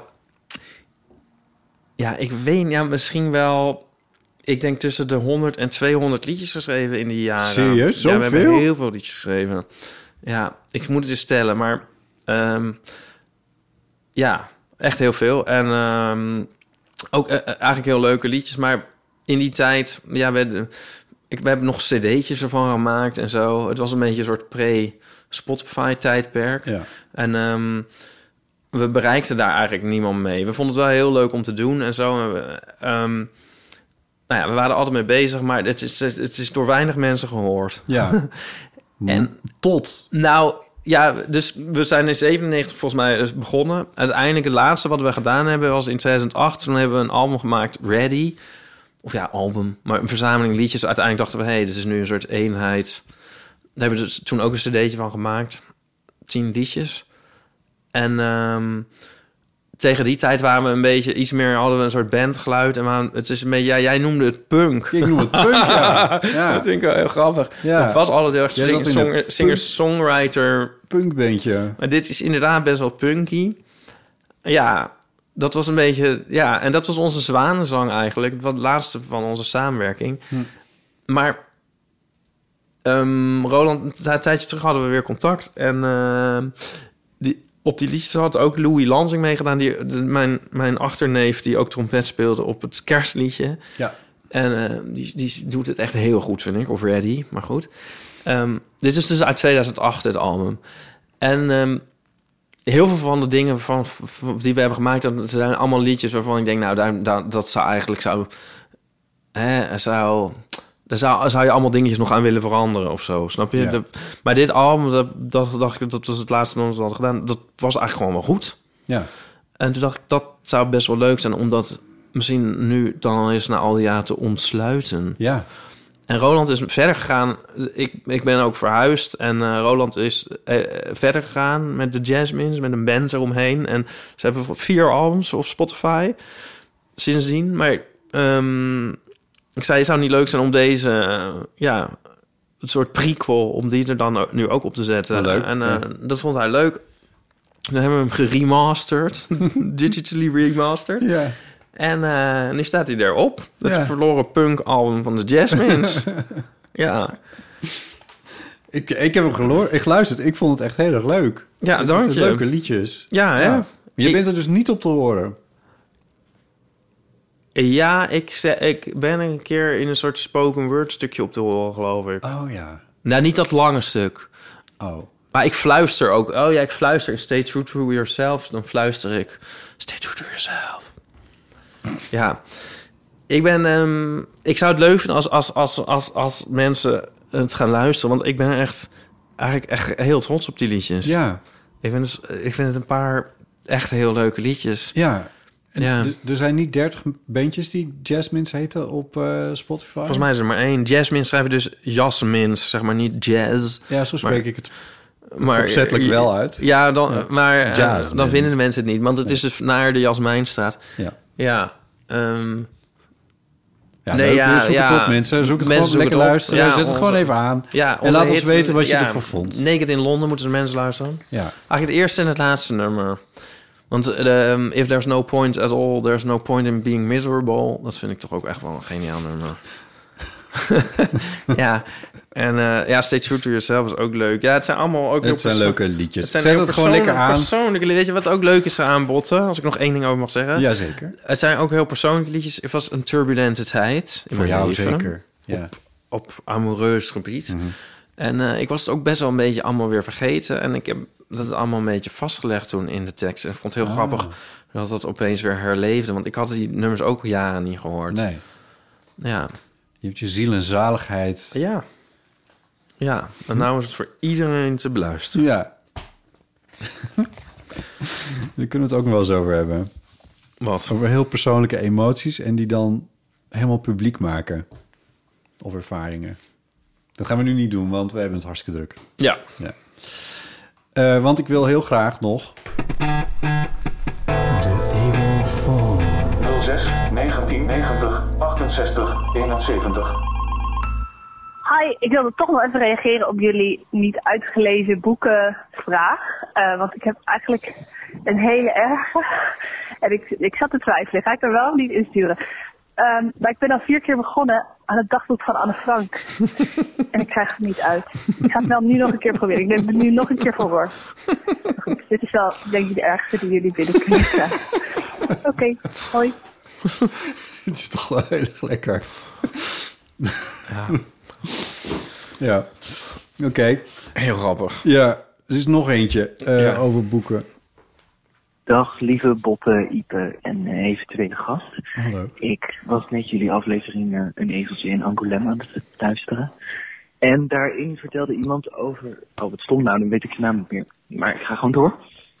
ja, ik weet, ja, misschien wel. Ik denk tussen de honderd en tweehonderd liedjes geschreven in die jaren. Serieus? Zoveel? Ja, we hebben heel veel liedjes geschreven. Ja, ik moet het eens tellen, maar um, ja, echt heel veel. En um, ook uh, eigenlijk heel leuke liedjes, maar in die tijd, ja, we, ik, we hebben nog cd'tjes ervan gemaakt en zo. Het was een beetje een soort pre-Spotify-tijdperk. Ja. En um, we bereikten daar eigenlijk niemand mee. We vonden het wel heel leuk om te doen en zo. En we, um, nou ja, we waren er altijd mee bezig, maar het is, het is door weinig mensen gehoord. Ja. En tot? Nou, ja, dus we zijn in zevenennegentig volgens mij begonnen. Uiteindelijk het laatste wat we gedaan hebben was in tweeduizend acht. Toen hebben we een album gemaakt, Ready. Of ja, album, maar een verzameling liedjes. Uiteindelijk dachten we, hé, hey, dit is nu een soort eenheid. Daar hebben we dus toen ook een cd'tje van gemaakt. Tien liedjes. En um, tegen die tijd waren we een beetje iets meer, hadden we een soort bandgeluid. En waren, het is een beetje, ja, jij noemde het punk. Ik noem het punk, ja. ja. Dat vind ik wel heel grappig. Ja. Het was altijd heel erg sing- song- singer-songwriter. Punkbandje. Maar dit is inderdaad best wel punky. Ja, dat was een beetje, ja, en dat was onze zwanenzang eigenlijk. Wat het laatste van onze samenwerking. Hm. Maar um, Roland, een tijdje terug hadden we weer contact. En uh, die, op die liedjes had ook Louis Lansing meegedaan. Die, de, mijn, mijn achterneef, die ook trompet speelde op het kerstliedje. Ja. En uh, die, die doet het echt heel goed, vind ik. Of Ready, maar goed. Um, dit is dus uit tweeduizend acht, het album. En um, heel veel van de dingen van, van, die we hebben gemaakt, dat zijn allemaal liedjes waarvan ik denk, nou, daar, daar, dat zou eigenlijk zou, hè, zou, daar zou, zou je allemaal dingetjes nog aan willen veranderen of zo, snap je? Ja. De, maar dit album, dat, dat dacht ik, dat was het laatste dat we hadden gedaan, dat was eigenlijk gewoon wel goed. Ja. En toen dacht ik, dat zou best wel leuk zijn, omdat misschien nu dan eens na al die jaren te ontsluiten. Ja. En Roland is verder gegaan. Ik, ik ben ook verhuisd. En uh, Roland is uh, verder gegaan met de Jasmines, met een band eromheen. En ze hebben vier albums op Spotify sindsdien. Maar um, ik zei, het zou niet leuk zijn om deze, uh, ja, een soort prequel, om die er dan nu ook op te zetten. Oh, leuk. En uh, ja. dat vond hij leuk. Dan hebben we hem geremasterd. Digitally remastered. Ja. En uh, nu staat hij erop. Het ja. verloren punk-album van de Jasmines. Ja. Ik, ik heb hem geloor, ik geluisterd. Ik vond het echt heel erg leuk. Ja, dank je. Leuke liedjes. Ja, hè? Ja. Je ik, bent er dus niet op te horen. Ja, ik, ze, ik ben een keer in een soort spoken word stukje op te horen, geloof ik. Oh ja. Nou, niet dat lange stuk. Oh. Maar ik fluister ook. Oh ja, ik fluister. Stay true to yourself. Dan fluister ik. Stay true to yourself. Ja. Ik ben... Um, ik zou het leuk vinden als, als, als, als, als mensen het gaan luisteren. Want ik ben echt... Eigenlijk echt heel trots op die liedjes. Ja. Ik vind, ik vind het een paar echt heel leuke liedjes. Ja. En ja. d- er zijn niet dertig bandjes die Jasmines heten op uh, Spotify? Volgens mij is er maar één. Jasmine schrijven dus Jasmines, zeg maar niet jazz. Ja, zo spreek maar, ik het maar, opzettelijk wel uit. Ja, dan, ja. maar uh, dan vinden de mensen het niet. Want het nee. is dus naar de Jasmijnstraat. Ja. Ja. Um, Ja, nee, leuk, ja, zoek ja, het op, mensen. Zoek het mensen gewoon lekker luisteren. Ja, zet het onze, gewoon even aan. Ja, en laat hit, ons weten wat je ja, ervan vond. Naked in Londen moeten de mensen luisteren. Ja. Eigenlijk het eerste en het laatste nummer. Want de, um, if there's no point at all, there's no point in being miserable. Dat vind ik toch ook echt wel een geniaal nummer. ja, en uh, ja, Stay True to Yourself is ook leuk. Ja, het zijn allemaal ook het zijn perso- leuke liedjes. Het zijn Zet het gewoon lekker aan. Persoonlijke, weet je wat ook leuk is aan botten? Als ik nog één ding over mag zeggen. Jazeker. Het zijn ook heel persoonlijke liedjes. Het was een turbulente tijd in Voor mijn jou leven. zeker. Ja. Op, op amoureus gebied. Mm-hmm. En uh, ik was het ook best wel een beetje allemaal weer vergeten. En ik heb dat allemaal een beetje vastgelegd toen in de tekst. En ik vond het heel ah. grappig dat dat opeens weer herleefde. Want ik had die nummers ook jaren niet gehoord. Nee. Ja. Je hebt je ziel en zaligheid. Ja. Ja, en nou is het voor iedereen te beluisteren. Ja. Daar kunnen we het ook nog wel eens over hebben. Wat? Over heel persoonlijke emoties en die dan helemaal publiek maken. Of ervaringen. Dat gaan we nu niet doen, want we hebben het hartstikke druk. Ja. ja. Uh, want ik wil heel graag nog... De Eeuwenfoon. nul zes negentien negentig achtenzestig eenenzeventig. Hi, ik wilde toch nog even reageren op jullie niet uitgelezen boekenvraag. Uh, want ik heb eigenlijk een hele erge. En ik, ik zat te twijfelen, ga ik er wel of niet insturen? Um, maar ik ben al vier keer begonnen aan het dagboek van Anne Frank. En ik krijg het niet uit. Ik ga het wel nu nog een keer proberen. Ik neem het nu nog een keer voor hoor. Goed, dit is wel, denk ik, de ergste die jullie binnen kunnen krijgen. Oké, okay, hoi. Het is toch wel heel erg lekker. Ja. Ja, oké. Okay. Heel grappig. Ja, er is nog eentje uh, ja. over boeken. Dag, lieve Botte, Ipe en uh, eventuele gast. Hallo. Ik was net jullie aflevering uh, Een ezeltje in Angoulême aan het luisteren. En daarin vertelde iemand over... Oh, wat stond nou? Dan weet ik zijn naam niet meer. Maar ik ga gewoon door.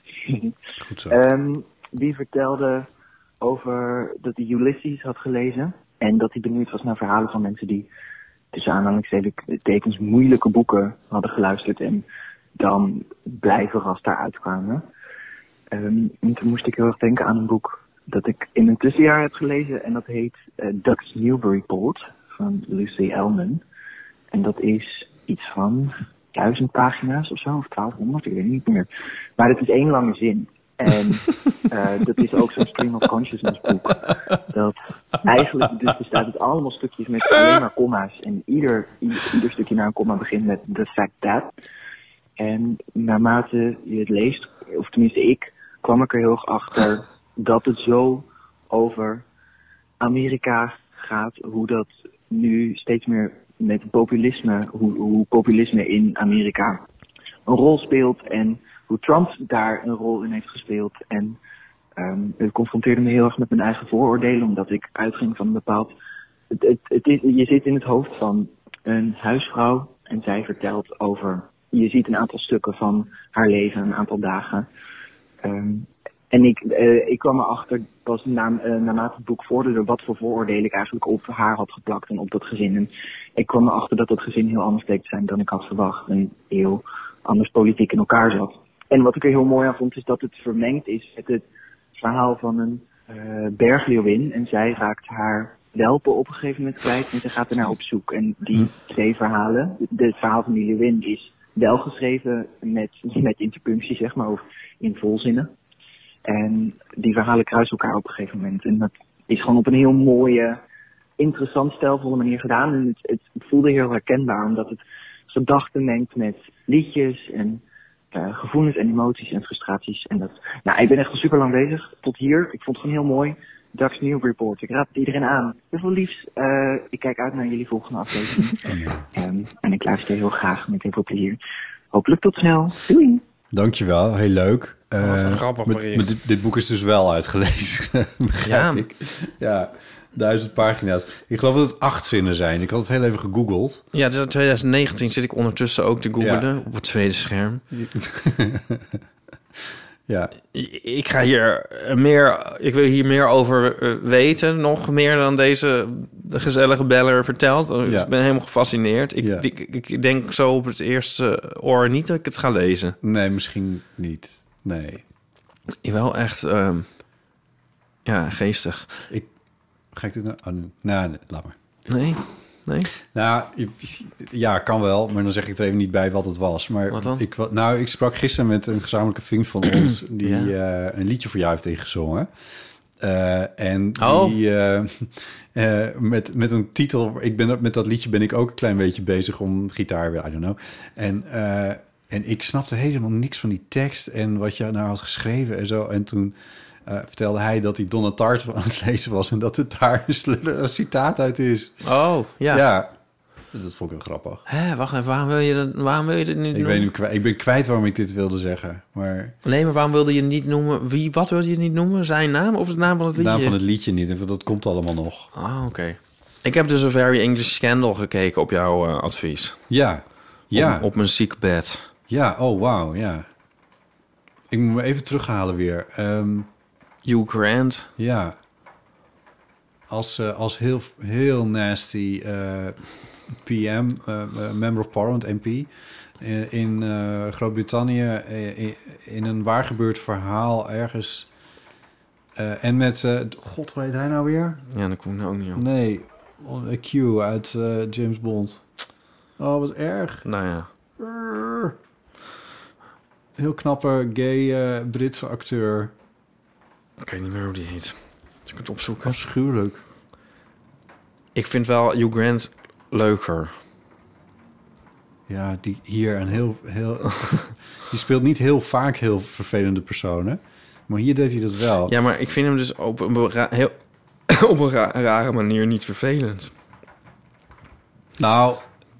Goed zo. um, die vertelde over dat hij Ulysses had gelezen. En dat hij benieuwd was naar verhalen van mensen die... tussen aanhalingstekens moeilijke boeken hadden geluisterd. En dan blij verrast daaruit kwamen. Um, en toen moest ik heel erg denken aan een boek dat ik in een tussenjaar heb gelezen. En dat heet uh, Ducks Newburyport van Lucy Ellman. En dat is iets van duizend pagina's of zo, of twaalfhonderd, ik weet niet meer. Maar het is één lange zin. En uh, dat is ook zo'n stream of consciousness boek. Dat eigenlijk dus bestaat uit allemaal stukjes met alleen maar komma's. En ieder, ieder, ieder stukje na een komma begint met the fact that. En naarmate je het leest, of tenminste ik, kwam ik er heel erg achter dat het zo over Amerika gaat. Hoe dat nu steeds meer met populisme, hoe, hoe populisme in Amerika een rol speelt. En hoe Trump daar een rol in heeft gespeeld. En um, het confronteerde me heel erg met mijn eigen vooroordelen, omdat ik uitging van een bepaald... Het, het, het is, je zit in het hoofd van een huisvrouw en zij vertelt over... Je ziet een aantal stukken van haar leven, een aantal dagen. Um, en ik, uh, ik kwam erachter, pas na, uh, naarmate het boek vorderde, wat voor vooroordelen ik eigenlijk op haar had geplakt en op dat gezin. En ik kwam erachter dat dat gezin heel anders bleek te zijn dan ik had verwacht. En heel anders politiek in elkaar zat. En wat ik er heel mooi aan vond, is dat het vermengd is met het verhaal van een uh, bergleeuwin. En zij raakt haar welpen op een gegeven moment kwijt en ze gaat er naar op zoek. En die twee verhalen, het verhaal van die leeuwin is wel geschreven met, met interpunctie, zeg maar, of in volzinnen. En die verhalen kruisen elkaar op een gegeven moment. En dat is gewoon op een heel mooie, interessant, stijlvolle manier gedaan. En het, het voelde heel herkenbaar, omdat het gedachten mengt met liedjes en uh, gevoelens en emoties en frustraties. En dat, nou, ik ben echt al super lang bezig, tot hier. Ik vond het gewoon heel mooi. Ducks Newburyport. Ik raad het iedereen aan. Heel veel liefs. Uh, ik kijk uit naar jullie volgende aflevering. um, en ik luister heel graag met heel veel plezier. hopelijk tot snel. Doei! Dankjewel, heel leuk. Uh, uh, grappig met, bericht. met dit, dit boek is dus wel uitgelezen, begrijp ja. ik. Ja, duizend pagina's. Ik geloof dat het acht zinnen zijn. Ik had het heel even gegoogeld. Ja, dus in twintig negentien zit ik ondertussen ook te googlen ja. op het tweede scherm. Ja. Ik ga hier meer, ik wil hier meer over weten, nog meer dan deze de gezellige beller vertelt. Ja. Ik ben helemaal gefascineerd. Ik, ja. ik, ik denk zo op het eerste oor niet dat ik het ga lezen. Nee, misschien niet. Nee. Wel echt, um, ja, geestig. Ik, ga ik dit nou? Oh, nou, nee, laat maar. Nee? Nee? Nou, ja, kan wel, maar dan zeg ik er even niet bij wat het was. Maar wat dan? Ik, nou, ik sprak gisteren met een gezamenlijke vriend van ons die ja. uh, een liedje voor jou heeft ingezongen. Uh, en die oh. uh, uh, met, met een titel. Ik ben met dat liedje ben ik ook een klein beetje bezig om gitaar weer, I don't know. En uh, en ik snapte helemaal niks van die tekst en wat je nou had geschreven en zo. En toen Uh, vertelde hij dat hij Donna Tartt aan het lezen was en dat het daar een, een citaat uit is. Oh, ja. Ja, dat vond ik wel grappig. Hé, wacht even, waarom wil je dat, waarom wil je dit niet ik noemen? Ben kwijt, ik ben kwijt waarom ik dit wilde zeggen, maar... Nee, maar waarom wilde je niet noemen? Wie, wat wilde je niet noemen? Zijn naam of de naam van het liedje? De naam van het liedje niet, en dat komt allemaal nog. Ah, oké. Okay. Ik heb dus een Very English Scandal gekeken op jouw uh, advies. Ja, ja. Op, op mijn ziekbed. Ja, oh wauw, ja. Ik moet me even terughalen weer. Um, Hugh Grant. Ja. Als, uh, als heel, heel nasty uh, P M, uh, uh, Member of Parliament, M P... Uh, in uh, Groot-Brittannië uh, in, in een waargebeurd verhaal ergens... Uh, en met... Uh, God, hoe heet hij nou weer? Ja, dat kom ik nou ook niet op. Nee, Q uit uh, James Bond. Oh, wat erg. Nou ja. Uh, heel knappe, gay uh, Britse acteur... Ik weet niet meer hoe die heet. Dus ik moet opzoeken. Afschuwelijk. Ik vind wel Hugh Grant leuker. Ja, die hier een heel... heel die speelt niet heel vaak heel vervelende personen. Maar hier deed hij dat wel. Ja, maar ik vind hem dus op een, ra- heel, op een ra- rare manier niet vervelend. Nou...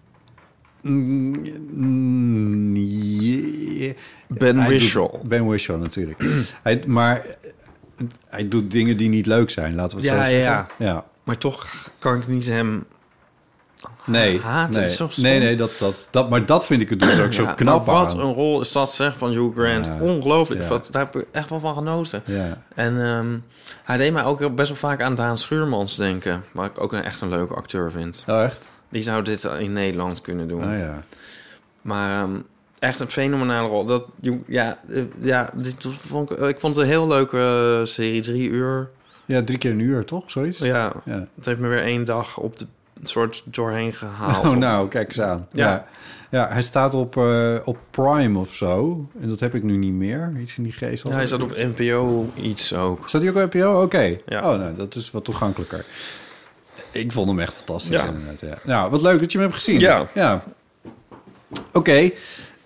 Mm, yeah. Ben Whishaw. Ben Whishaw natuurlijk. hij, maar... Hij doet dingen die niet leuk zijn, laten we het ja, zo zeggen. Ja, ja, maar toch kan ik niet hem nee, haten. Nee, is zo stom. nee, nee dat, dat, dat, maar dat vind ik het dus ook ja, zo knap maar wat aan. een rol is dat, zeg, van Hugh Grant. Ja, ongelooflijk. Ja. Wat, daar heb ik echt wel van genoten. Ja. En um, hij deed mij ook best wel vaak aan Daan Schuurmans denken. Waar ik ook een, echt een leuke acteur vind. Oh, echt? Die zou dit in Nederland kunnen doen. Oh, ja. Maar... Um, echt een fenomenale rol. Dat, ja, ja dit vond ik, ik vond het een heel leuke uh, serie, drie uur. Ja, drie keer een uur, toch? Zoiets? Ja, ja. Het heeft me weer één dag op de soort doorheen gehaald. Oh, nou, kijk eens aan. Ja, ja, ja hij staat op, uh, op Prime of zo. En dat heb ik nu niet meer. Iets in die geest. Ja, hij staat op N P O iets ook. Staat hij ook op N P O? Oké. Okay. Ja. Oh, nou, dat is wat toegankelijker. Ik vond hem echt fantastisch. Ja. Inderdaad, ja. Nou, wat leuk dat je hem hebt gezien. Ja. Ja. Oké. Okay.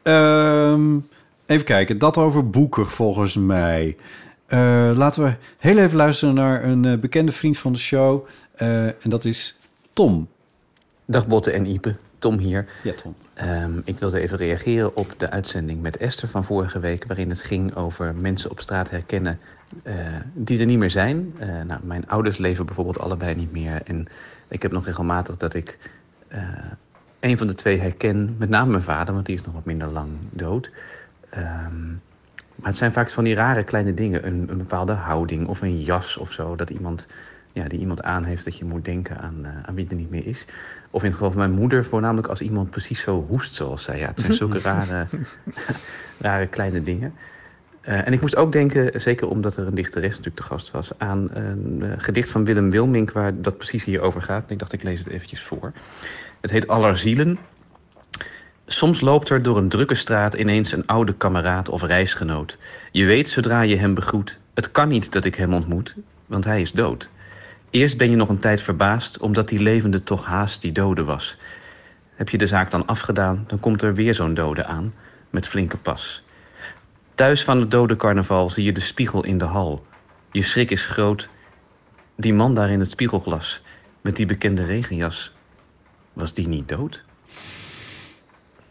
Um, even kijken, dat over boeken volgens mij. Uh, laten we heel even luisteren naar een uh, bekende vriend van de show. Uh, en dat is Tom. Dag Botte en Ipe, Tom hier. Ja, Tom. Um, ik wilde even reageren op de uitzending met Esther van vorige week... waarin het ging over mensen op straat herkennen uh, die er niet meer zijn. Uh, nou, mijn ouders leven bijvoorbeeld allebei niet meer. En ik heb nog regelmatig dat ik... Uh, een van de twee herken, met name mijn vader, want die is nog wat minder lang dood. Um, maar het zijn vaak van die rare kleine dingen. Een, een bepaalde houding of een jas of zo. Dat iemand, ja, die iemand aan heeft dat je moet denken aan, uh, aan wie er niet meer is. Of in het geval van mijn moeder, voornamelijk als iemand precies zo hoest zoals zij. Ja, het zijn zulke rare, rare kleine dingen. Uh, en ik moest ook denken, zeker omdat er een dichteres natuurlijk te gast was... aan een uh, gedicht van Willem Wilmink waar dat precies hierover gaat. En ik dacht, ik lees het eventjes voor. Het heet Allerzielen. Soms loopt er door een drukke straat ineens een oude kameraad of reisgenoot. Je weet zodra je hem begroet, het kan niet dat ik hem ontmoet, want hij is dood. Eerst ben je nog een tijd verbaasd, omdat die levende toch haast die dode was. Heb je de zaak dan afgedaan, dan komt er weer zo'n dode aan, met flinke pas. Thuis van het dode carnaval zie je de spiegel in de hal. Je schrik is groot. Die man daar in het spiegelglas, met die bekende regenjas... Was die niet dood?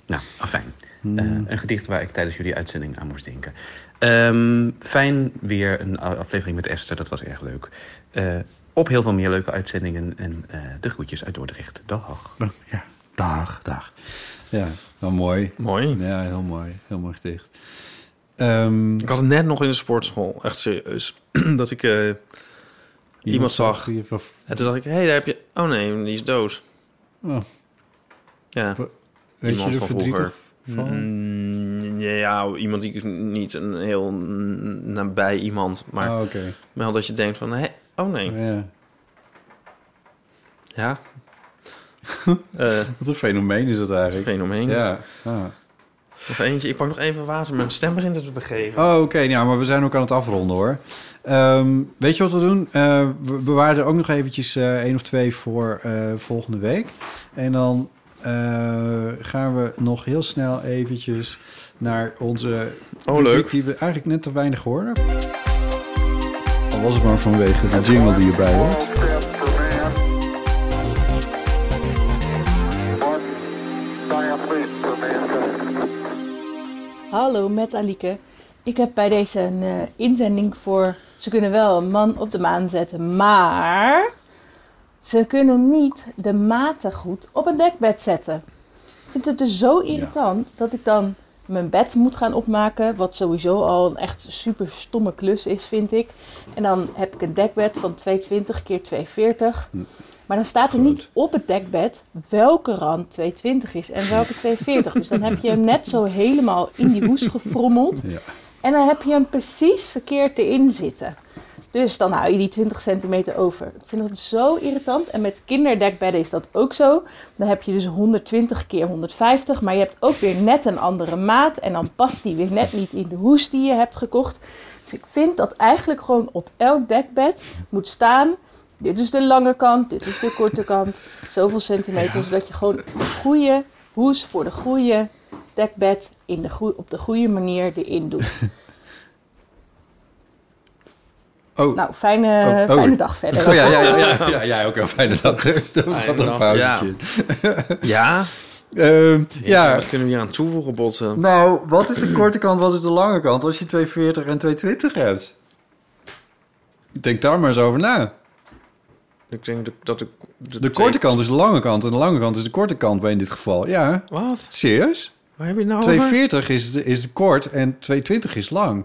Nou, afijn. Hmm. Uh, een gedicht waar ik tijdens jullie uitzending aan moest denken. Um, fijn weer een aflevering met Esther, dat was erg leuk. Uh, op heel veel meer leuke uitzendingen en uh, de groetjes uit Dordrecht. Dag. Ja, dag, dag. Ja, wel mooi. Mooi. Ja, heel mooi. Heel mooi gedicht. Um, ik had het net nog in de sportschool, echt serieus, dat ik uh, iemand, iemand zag. Die even... En toen dacht ik, hé, hey, daar heb je... Oh nee, die is dood. Oh. Ja, weet iemand je van vroeger. Van? Mm, ja, iemand die niet een heel nabij iemand, maar oh, okay. wel dat je denkt van, hé, hey, oh nee. Ja. Ja. uh, Wat een fenomeen is dat eigenlijk. Een fenomeen. Ja. Ah. Nog eentje. Ik pak nog even water. Mijn stem begint het te begeven. Oh, oké. Okay. Ja, maar we zijn ook aan het afronden, hoor. Um, weet je wat we doen? Uh, we bewaren er ook nog eventjes uh, één of twee voor uh, volgende week. En dan uh, gaan we nog heel snel eventjes naar onze... Oh, leuk. Die we eigenlijk net te weinig hoorden. Al was het maar vanwege de jingle die erbij hoort. Hallo, met Alieke. Ik heb bij deze een uh, inzending voor... Ze kunnen wel een man op de maan zetten, maar... Ze kunnen niet de maten goed op een dekbed zetten. Ik vind het dus zo irritant ja. dat ik dan mijn bed moet gaan opmaken... wat sowieso al een echt super stomme klus is, vind ik. En dan heb ik een dekbed van tweehonderdtwintig keer tweehonderdveertig... Maar dan staat er niet op het dekbed welke rand tweehonderdtwintig is en welke tweehonderdveertig. Dus dan heb je hem net zo helemaal in die hoes gefrommeld. Ja. En dan heb je hem precies verkeerd erin zitten. Dus dan hou je die twintig centimeter over. Ik vind dat zo irritant. En met kinderdekbedden is dat ook zo. Dan heb je dus honderdtwintig keer honderdvijftig. Maar je hebt ook weer net een andere maat. En dan past die weer net niet in de hoes die je hebt gekocht. Dus ik vind dat eigenlijk gewoon op elk dekbed moet staan... Dit is de lange kant, dit is de korte kant. Zoveel centimeter, zodat je gewoon de goede hoes voor de goede dekbed in de goe- op de goede manier erin doet. Oh. Nou, fijne, oh, oh. fijne dag verder. Oh ja, ja, ja, ja, ja, ja ook een fijne dag. Er zat een pauzetje in. Ja? Uh, ja. Wat kunnen we hier aan toevoegen, Botten? Nou, wat is de korte kant, wat is de lange kant? Als je tweehonderdveertig en tweehonderdtwintig hebt. Denk daar maar eens over na. Ik denk dat de... De, de korte kant is de lange kant en de lange kant is de korte kant bij in dit geval. Ja. Wat? Serieus? Waar heb je nou tweehonderdveertig is de, is de kort en tweehonderdtwintig is lang.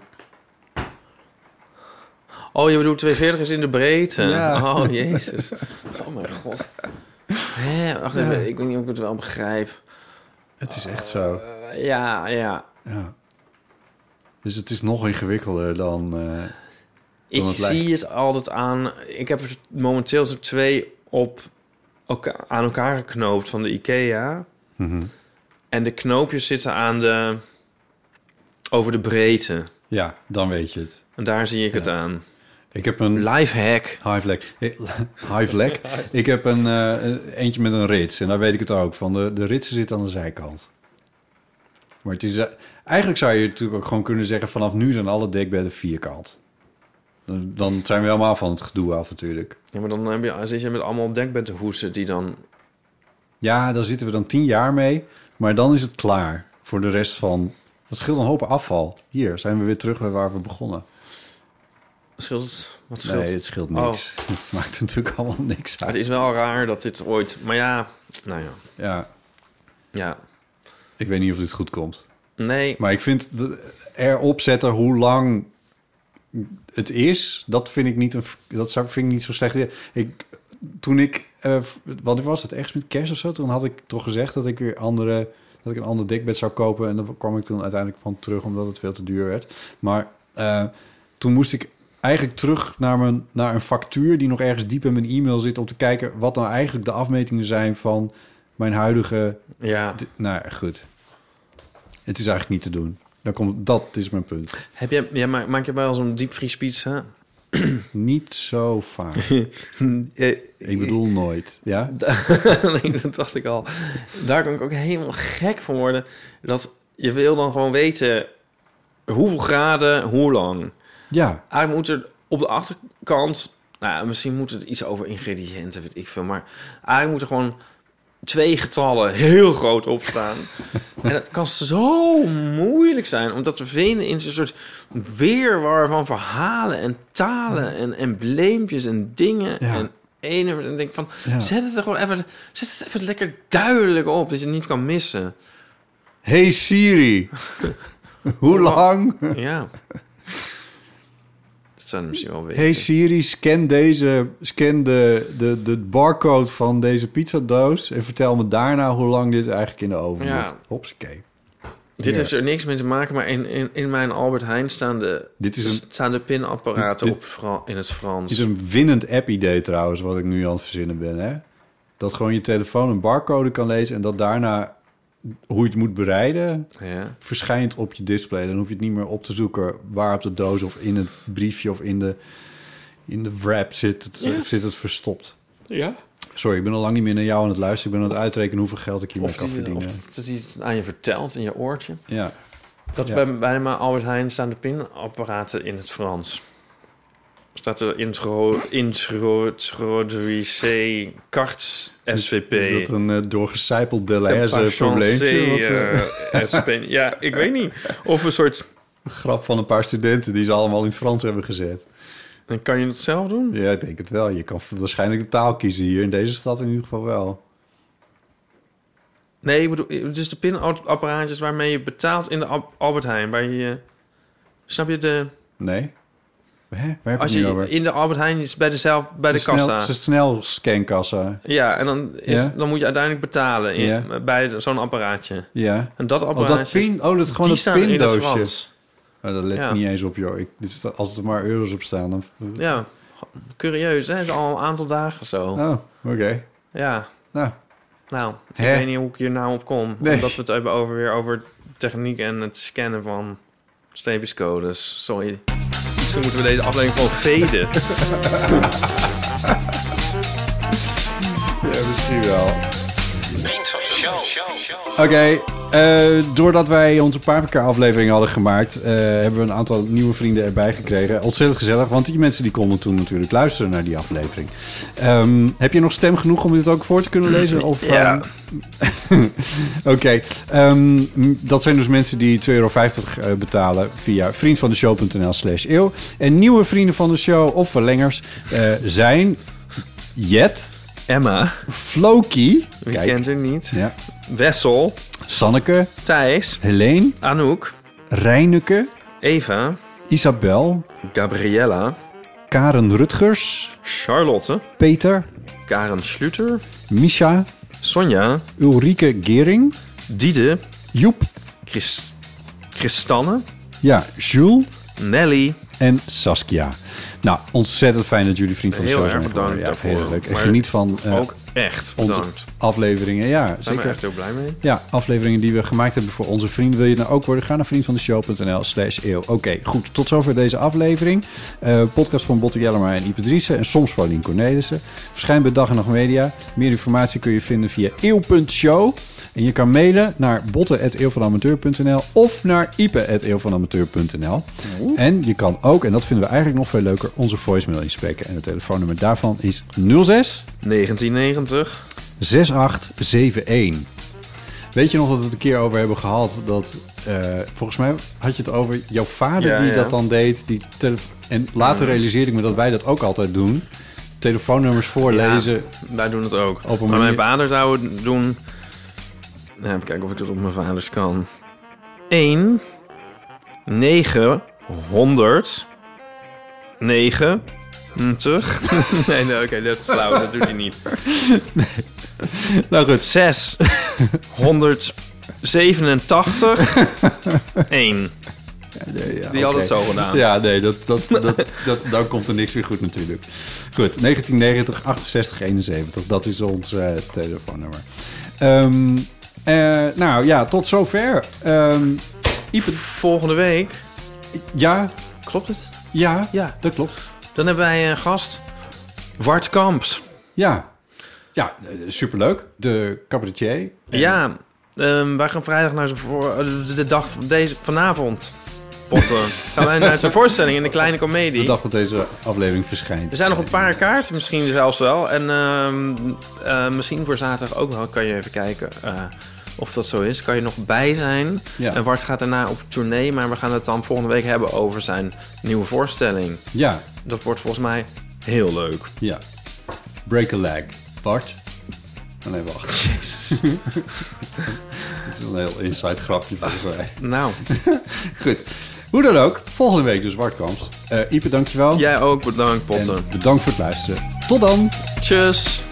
Oh, je bedoelt tweehonderdveertig is in de breedte? Ja. Oh, jezus. Oh, mijn god. Hé, wacht even, ja. Ik weet niet of ik het wel begrijp. Het is echt zo. Uh, ja, ja. ja. Dus het is nog ingewikkelder dan... Uh... Ik het zie het altijd aan... Ik heb er momenteel er twee op elkaar, aan elkaar geknoopt van de IKEA. Mm-hmm. En de knoopjes zitten aan de... over de breedte. Ja, dan weet je het. En daar zie ik ja. het aan. Ik heb een... Lifehack. Lifehack. Lifehack. Ik heb een uh, eentje met een rits. En daar weet ik het ook van. De, de ritsen zitten aan de zijkant. Maar het is... Uh, eigenlijk zou je natuurlijk ook gewoon kunnen zeggen... vanaf nu zijn alle dekbedden vierkant. Dan zijn we helemaal van het gedoe af natuurlijk. Ja, maar dan heb je, zit je met allemaal dekbedhoesen die dan... Ja, daar zitten we dan tien jaar mee. Maar dan is het klaar voor de rest van... Dat scheelt een hoop afval. Hier zijn we weer terug bij waar we begonnen. Scheelt het? Wat scheelt? Nee, het scheelt niks. Oh. Het maakt natuurlijk allemaal niks uit. Het is wel raar dat dit ooit... Maar ja, nou ja. Ja. Ja. Ik weet niet of dit goed komt. Nee. Maar ik vind de, erop zetten hoe lang... het is, dat vind ik niet een, dat zou vind ik niet zo slecht. Ik, toen ik, uh, wat was het, ergens met kerst of zo, toen had ik toch gezegd dat ik weer andere, dat ik een ander dekbed zou kopen en daar kwam ik toen uiteindelijk van terug omdat het veel te duur werd. Maar uh, toen moest ik eigenlijk terug naar mijn naar een factuur die nog ergens diep in mijn e-mail zit om te kijken wat nou eigenlijk de afmetingen zijn van mijn huidige. Ja. D- nou goed, het is eigenlijk niet te doen. Dan komt, dat is mijn punt. Heb je, ja, maak je bij al zo'n diepvriespizza? Niet zo vaak. Ik bedoel nooit. Ja? Nee, dat dacht ik al. Daar kan ik ook helemaal gek van worden. Dat je wil dan gewoon weten hoeveel graden, hoe lang. Ja. Eigenlijk moet er op de achterkant... Nou, misschien moet er iets over ingrediënten, weet ik veel. Maar eigenlijk moet er gewoon twee getallen heel groot opstaan. En het kan zo moeilijk zijn om dat te vinden in zo'n soort weerwar van verhalen en talen en embleempjes en dingen Ja. en ene en denk van Ja. zet het er gewoon even, zet het even lekker duidelijk op dat je het niet kan missen. Hey Siri, hoe lang? Ja. Dat zou misschien wel weten. Hey Siri, scan deze, scan de, de, de barcode van deze pizzadoos en vertel me daarna hoe lang dit eigenlijk in de oven Ja. moet. Hopsakee. Dit Ja. heeft er niks mee te maken, maar in, in, in mijn Albert Heijn staan de, Dit is een- staan de pinapparaten Dit- op Fra- in het Frans. Het is een winnend app-idee trouwens, wat ik nu aan het verzinnen ben. Hè? Dat gewoon je telefoon een barcode kan lezen en dat daarna hoe je het moet bereiden Ja. verschijnt op je display. Dan hoef je het niet meer op te zoeken waar op de doos of in het briefje of in de, in de wrap zit het, Ja. zit het verstopt. Ja. Sorry, ik ben al lang niet meer naar jou aan het luisteren. Ik ben aan het uitrekenen hoeveel geld ik hiermee Of, kan die, verdienen. of dat hij het aan je vertelt in je oortje. Ja. Dat Ja. bij, bij mijn Albert Heijn staan de pinapparaten in het Frans. Staat er intro, introductie cartes S V P. Is dat een uh, doorgecijpeld Deleuze probleempje? Wat, uh... uh, S V P. Ja, ik weet niet. Of een soort... Een grap van een paar studenten die ze allemaal in het Frans hebben gezet. En kan je dat zelf doen? Ja, ik denk het wel. Je kan waarschijnlijk de taal kiezen hier. In deze stad in ieder geval wel. Nee, ik bedoel, dus de pinapparaatjes waarmee je betaalt in de Al- Albert Heijn. Waar je... Snap je de... Nee. Hè? Waar heb Als je het je nu over? in de Albert Heijn is bij, de zelf, bij de, snel, kassa. Het is een snel scankassa. Ja, en dan, is, Ja? dan moet je uiteindelijk betalen in, Ja. bij de- zo'n apparaatje. Ja. En dat Oh, apparaatje... dat pin, oh, dat gewoon die dat staan in het pindoosje. Frans. Oh, dat let Ja. ik niet eens op, joh. Ik, dit is- als er maar euro's op staan, dan... Ja, curieus, hè? Het is al een aantal dagen zo. Oh, oké. Ja. Nou. Nou, ik Hè? weet niet hoe ik hier nou op kom. Nee. Omdat we het hebben over, weer over techniek en het scannen van streepjescodes. Sorry. Misschien moeten we deze aflevering gewoon veden. Ja, misschien wel. Oké, eh, doordat wij onze Paprika-aflevering hadden gemaakt... eh, hebben we een aantal nieuwe vrienden erbij gekregen. Ontzettend gezellig, want die mensen die konden toen natuurlijk luisteren naar die aflevering. Ehm, heb je nog stem genoeg om dit ook voor te kunnen lezen? Of, Ja. ehm, Oké, ehm, m- dat zijn dus mensen die twee euro vijftig uh, betalen via vriendvandeshow.nl slash eeuw. En nieuwe vrienden van de show of verlengers uh, zijn Jet... Emma. Floki. Wie Kijk. kent er niet? Ja. Wessel. Sanneke. Thijs. Helene. Anouk. Reineke. Eva. Isabel. Gabriella. Karen Rutgers. Charlotte. Peter. Karen Schluter. Misha. Sonja. Ulrike Gering. Diede. Joep. Christ Christanne. Ja, Jules. Nelly. En Saskia. Nou, ontzettend fijn dat jullie vriend van de Heel show erg zijn geworden. bedankt Ja, daarvoor. heel leuk. En Maar geniet van uh, ook echt onze bedankt. afleveringen. Ja, Daar zijn we zeker. echt heel blij mee. Ja, afleveringen die we gemaakt hebben voor onze vrienden. Wil je nou ook worden? Ga naar vriendvandeshow.nl slash eeuw. Oké, goed. Tot zover deze aflevering. Uh, podcast van Botte Jellema en Ipe Driessen. En soms Paulien Cornelissen. Verschijnt bij Dag en Nacht Media. Meer informatie kun je vinden via eeuw punt show. En je kan mailen naar botte at eeuwvanamateur punt n l of naar ipe at eeuwvanamateur punt n l. En je kan ook, en dat vinden we eigenlijk nog veel leuker, onze voicemail inspreken. En het telefoonnummer daarvan is nul zes negentien negentig zes acht zeven een. Weet je nog dat we het een keer over hebben gehad? Dat, uh, volgens mij had je het over jouw vader Ja, die ja. dat dan deed. Die tele- en later realiseerde ik me dat wij dat ook altijd doen. Telefoonnummers voorlezen. Ja, wij doen het ook. Op een maar manier- mijn vader zou het doen... Nou, even kijken of ik dat op mijn vaders kan. één, negen, honderd, negentig. Nee, nee, oké, dat is flauw. Dat doet hij niet. Nou goed. zes, honderdzevenentachtig, één. Nee, ja, Die had oké. het zo gedaan. Ja, nee, dat, dat, dat, dat, dan komt er niks weer goed natuurlijk. Goed, negentien negentig achtenzestig eenenzeventig. Dat is ons uh, telefoonnummer. Um, uh, nou ja, tot zover. Um, Ipe... Volgende week. Ja. Klopt het? Ja, ja, dat klopt. Dan hebben wij een gast. Wart Kamps. Ja. Ja, superleuk. De cabaretier. Ja, um, wij gaan vrijdag naar zijn voor, de dag van deze, vanavond. Potten. Gaan wij naar zijn voorstelling in de Kleine Comedie. De dag dat deze aflevering verschijnt. Er zijn nog een paar kaarten, misschien zelfs wel. En uh, uh, misschien voor zaterdag ook wel. Kan je even kijken uh, of dat zo is. Kan je nog bij zijn. Ja. En Bart gaat daarna op tournee. Maar we gaan het dan volgende week hebben over zijn nieuwe voorstelling. Ja. Dat wordt volgens mij heel leuk. Ja. Break a leg. Bart? Oh nee, wacht. Jezus. Het is een heel inside grapje volgens mij. Nou. Goed. Hoe dan ook. Volgende week dus Bart Kamps. Uh, Ipe, dankjewel. Jij ook. Bedankt, Potten. En bedankt voor het luisteren. Tot dan. Tjus.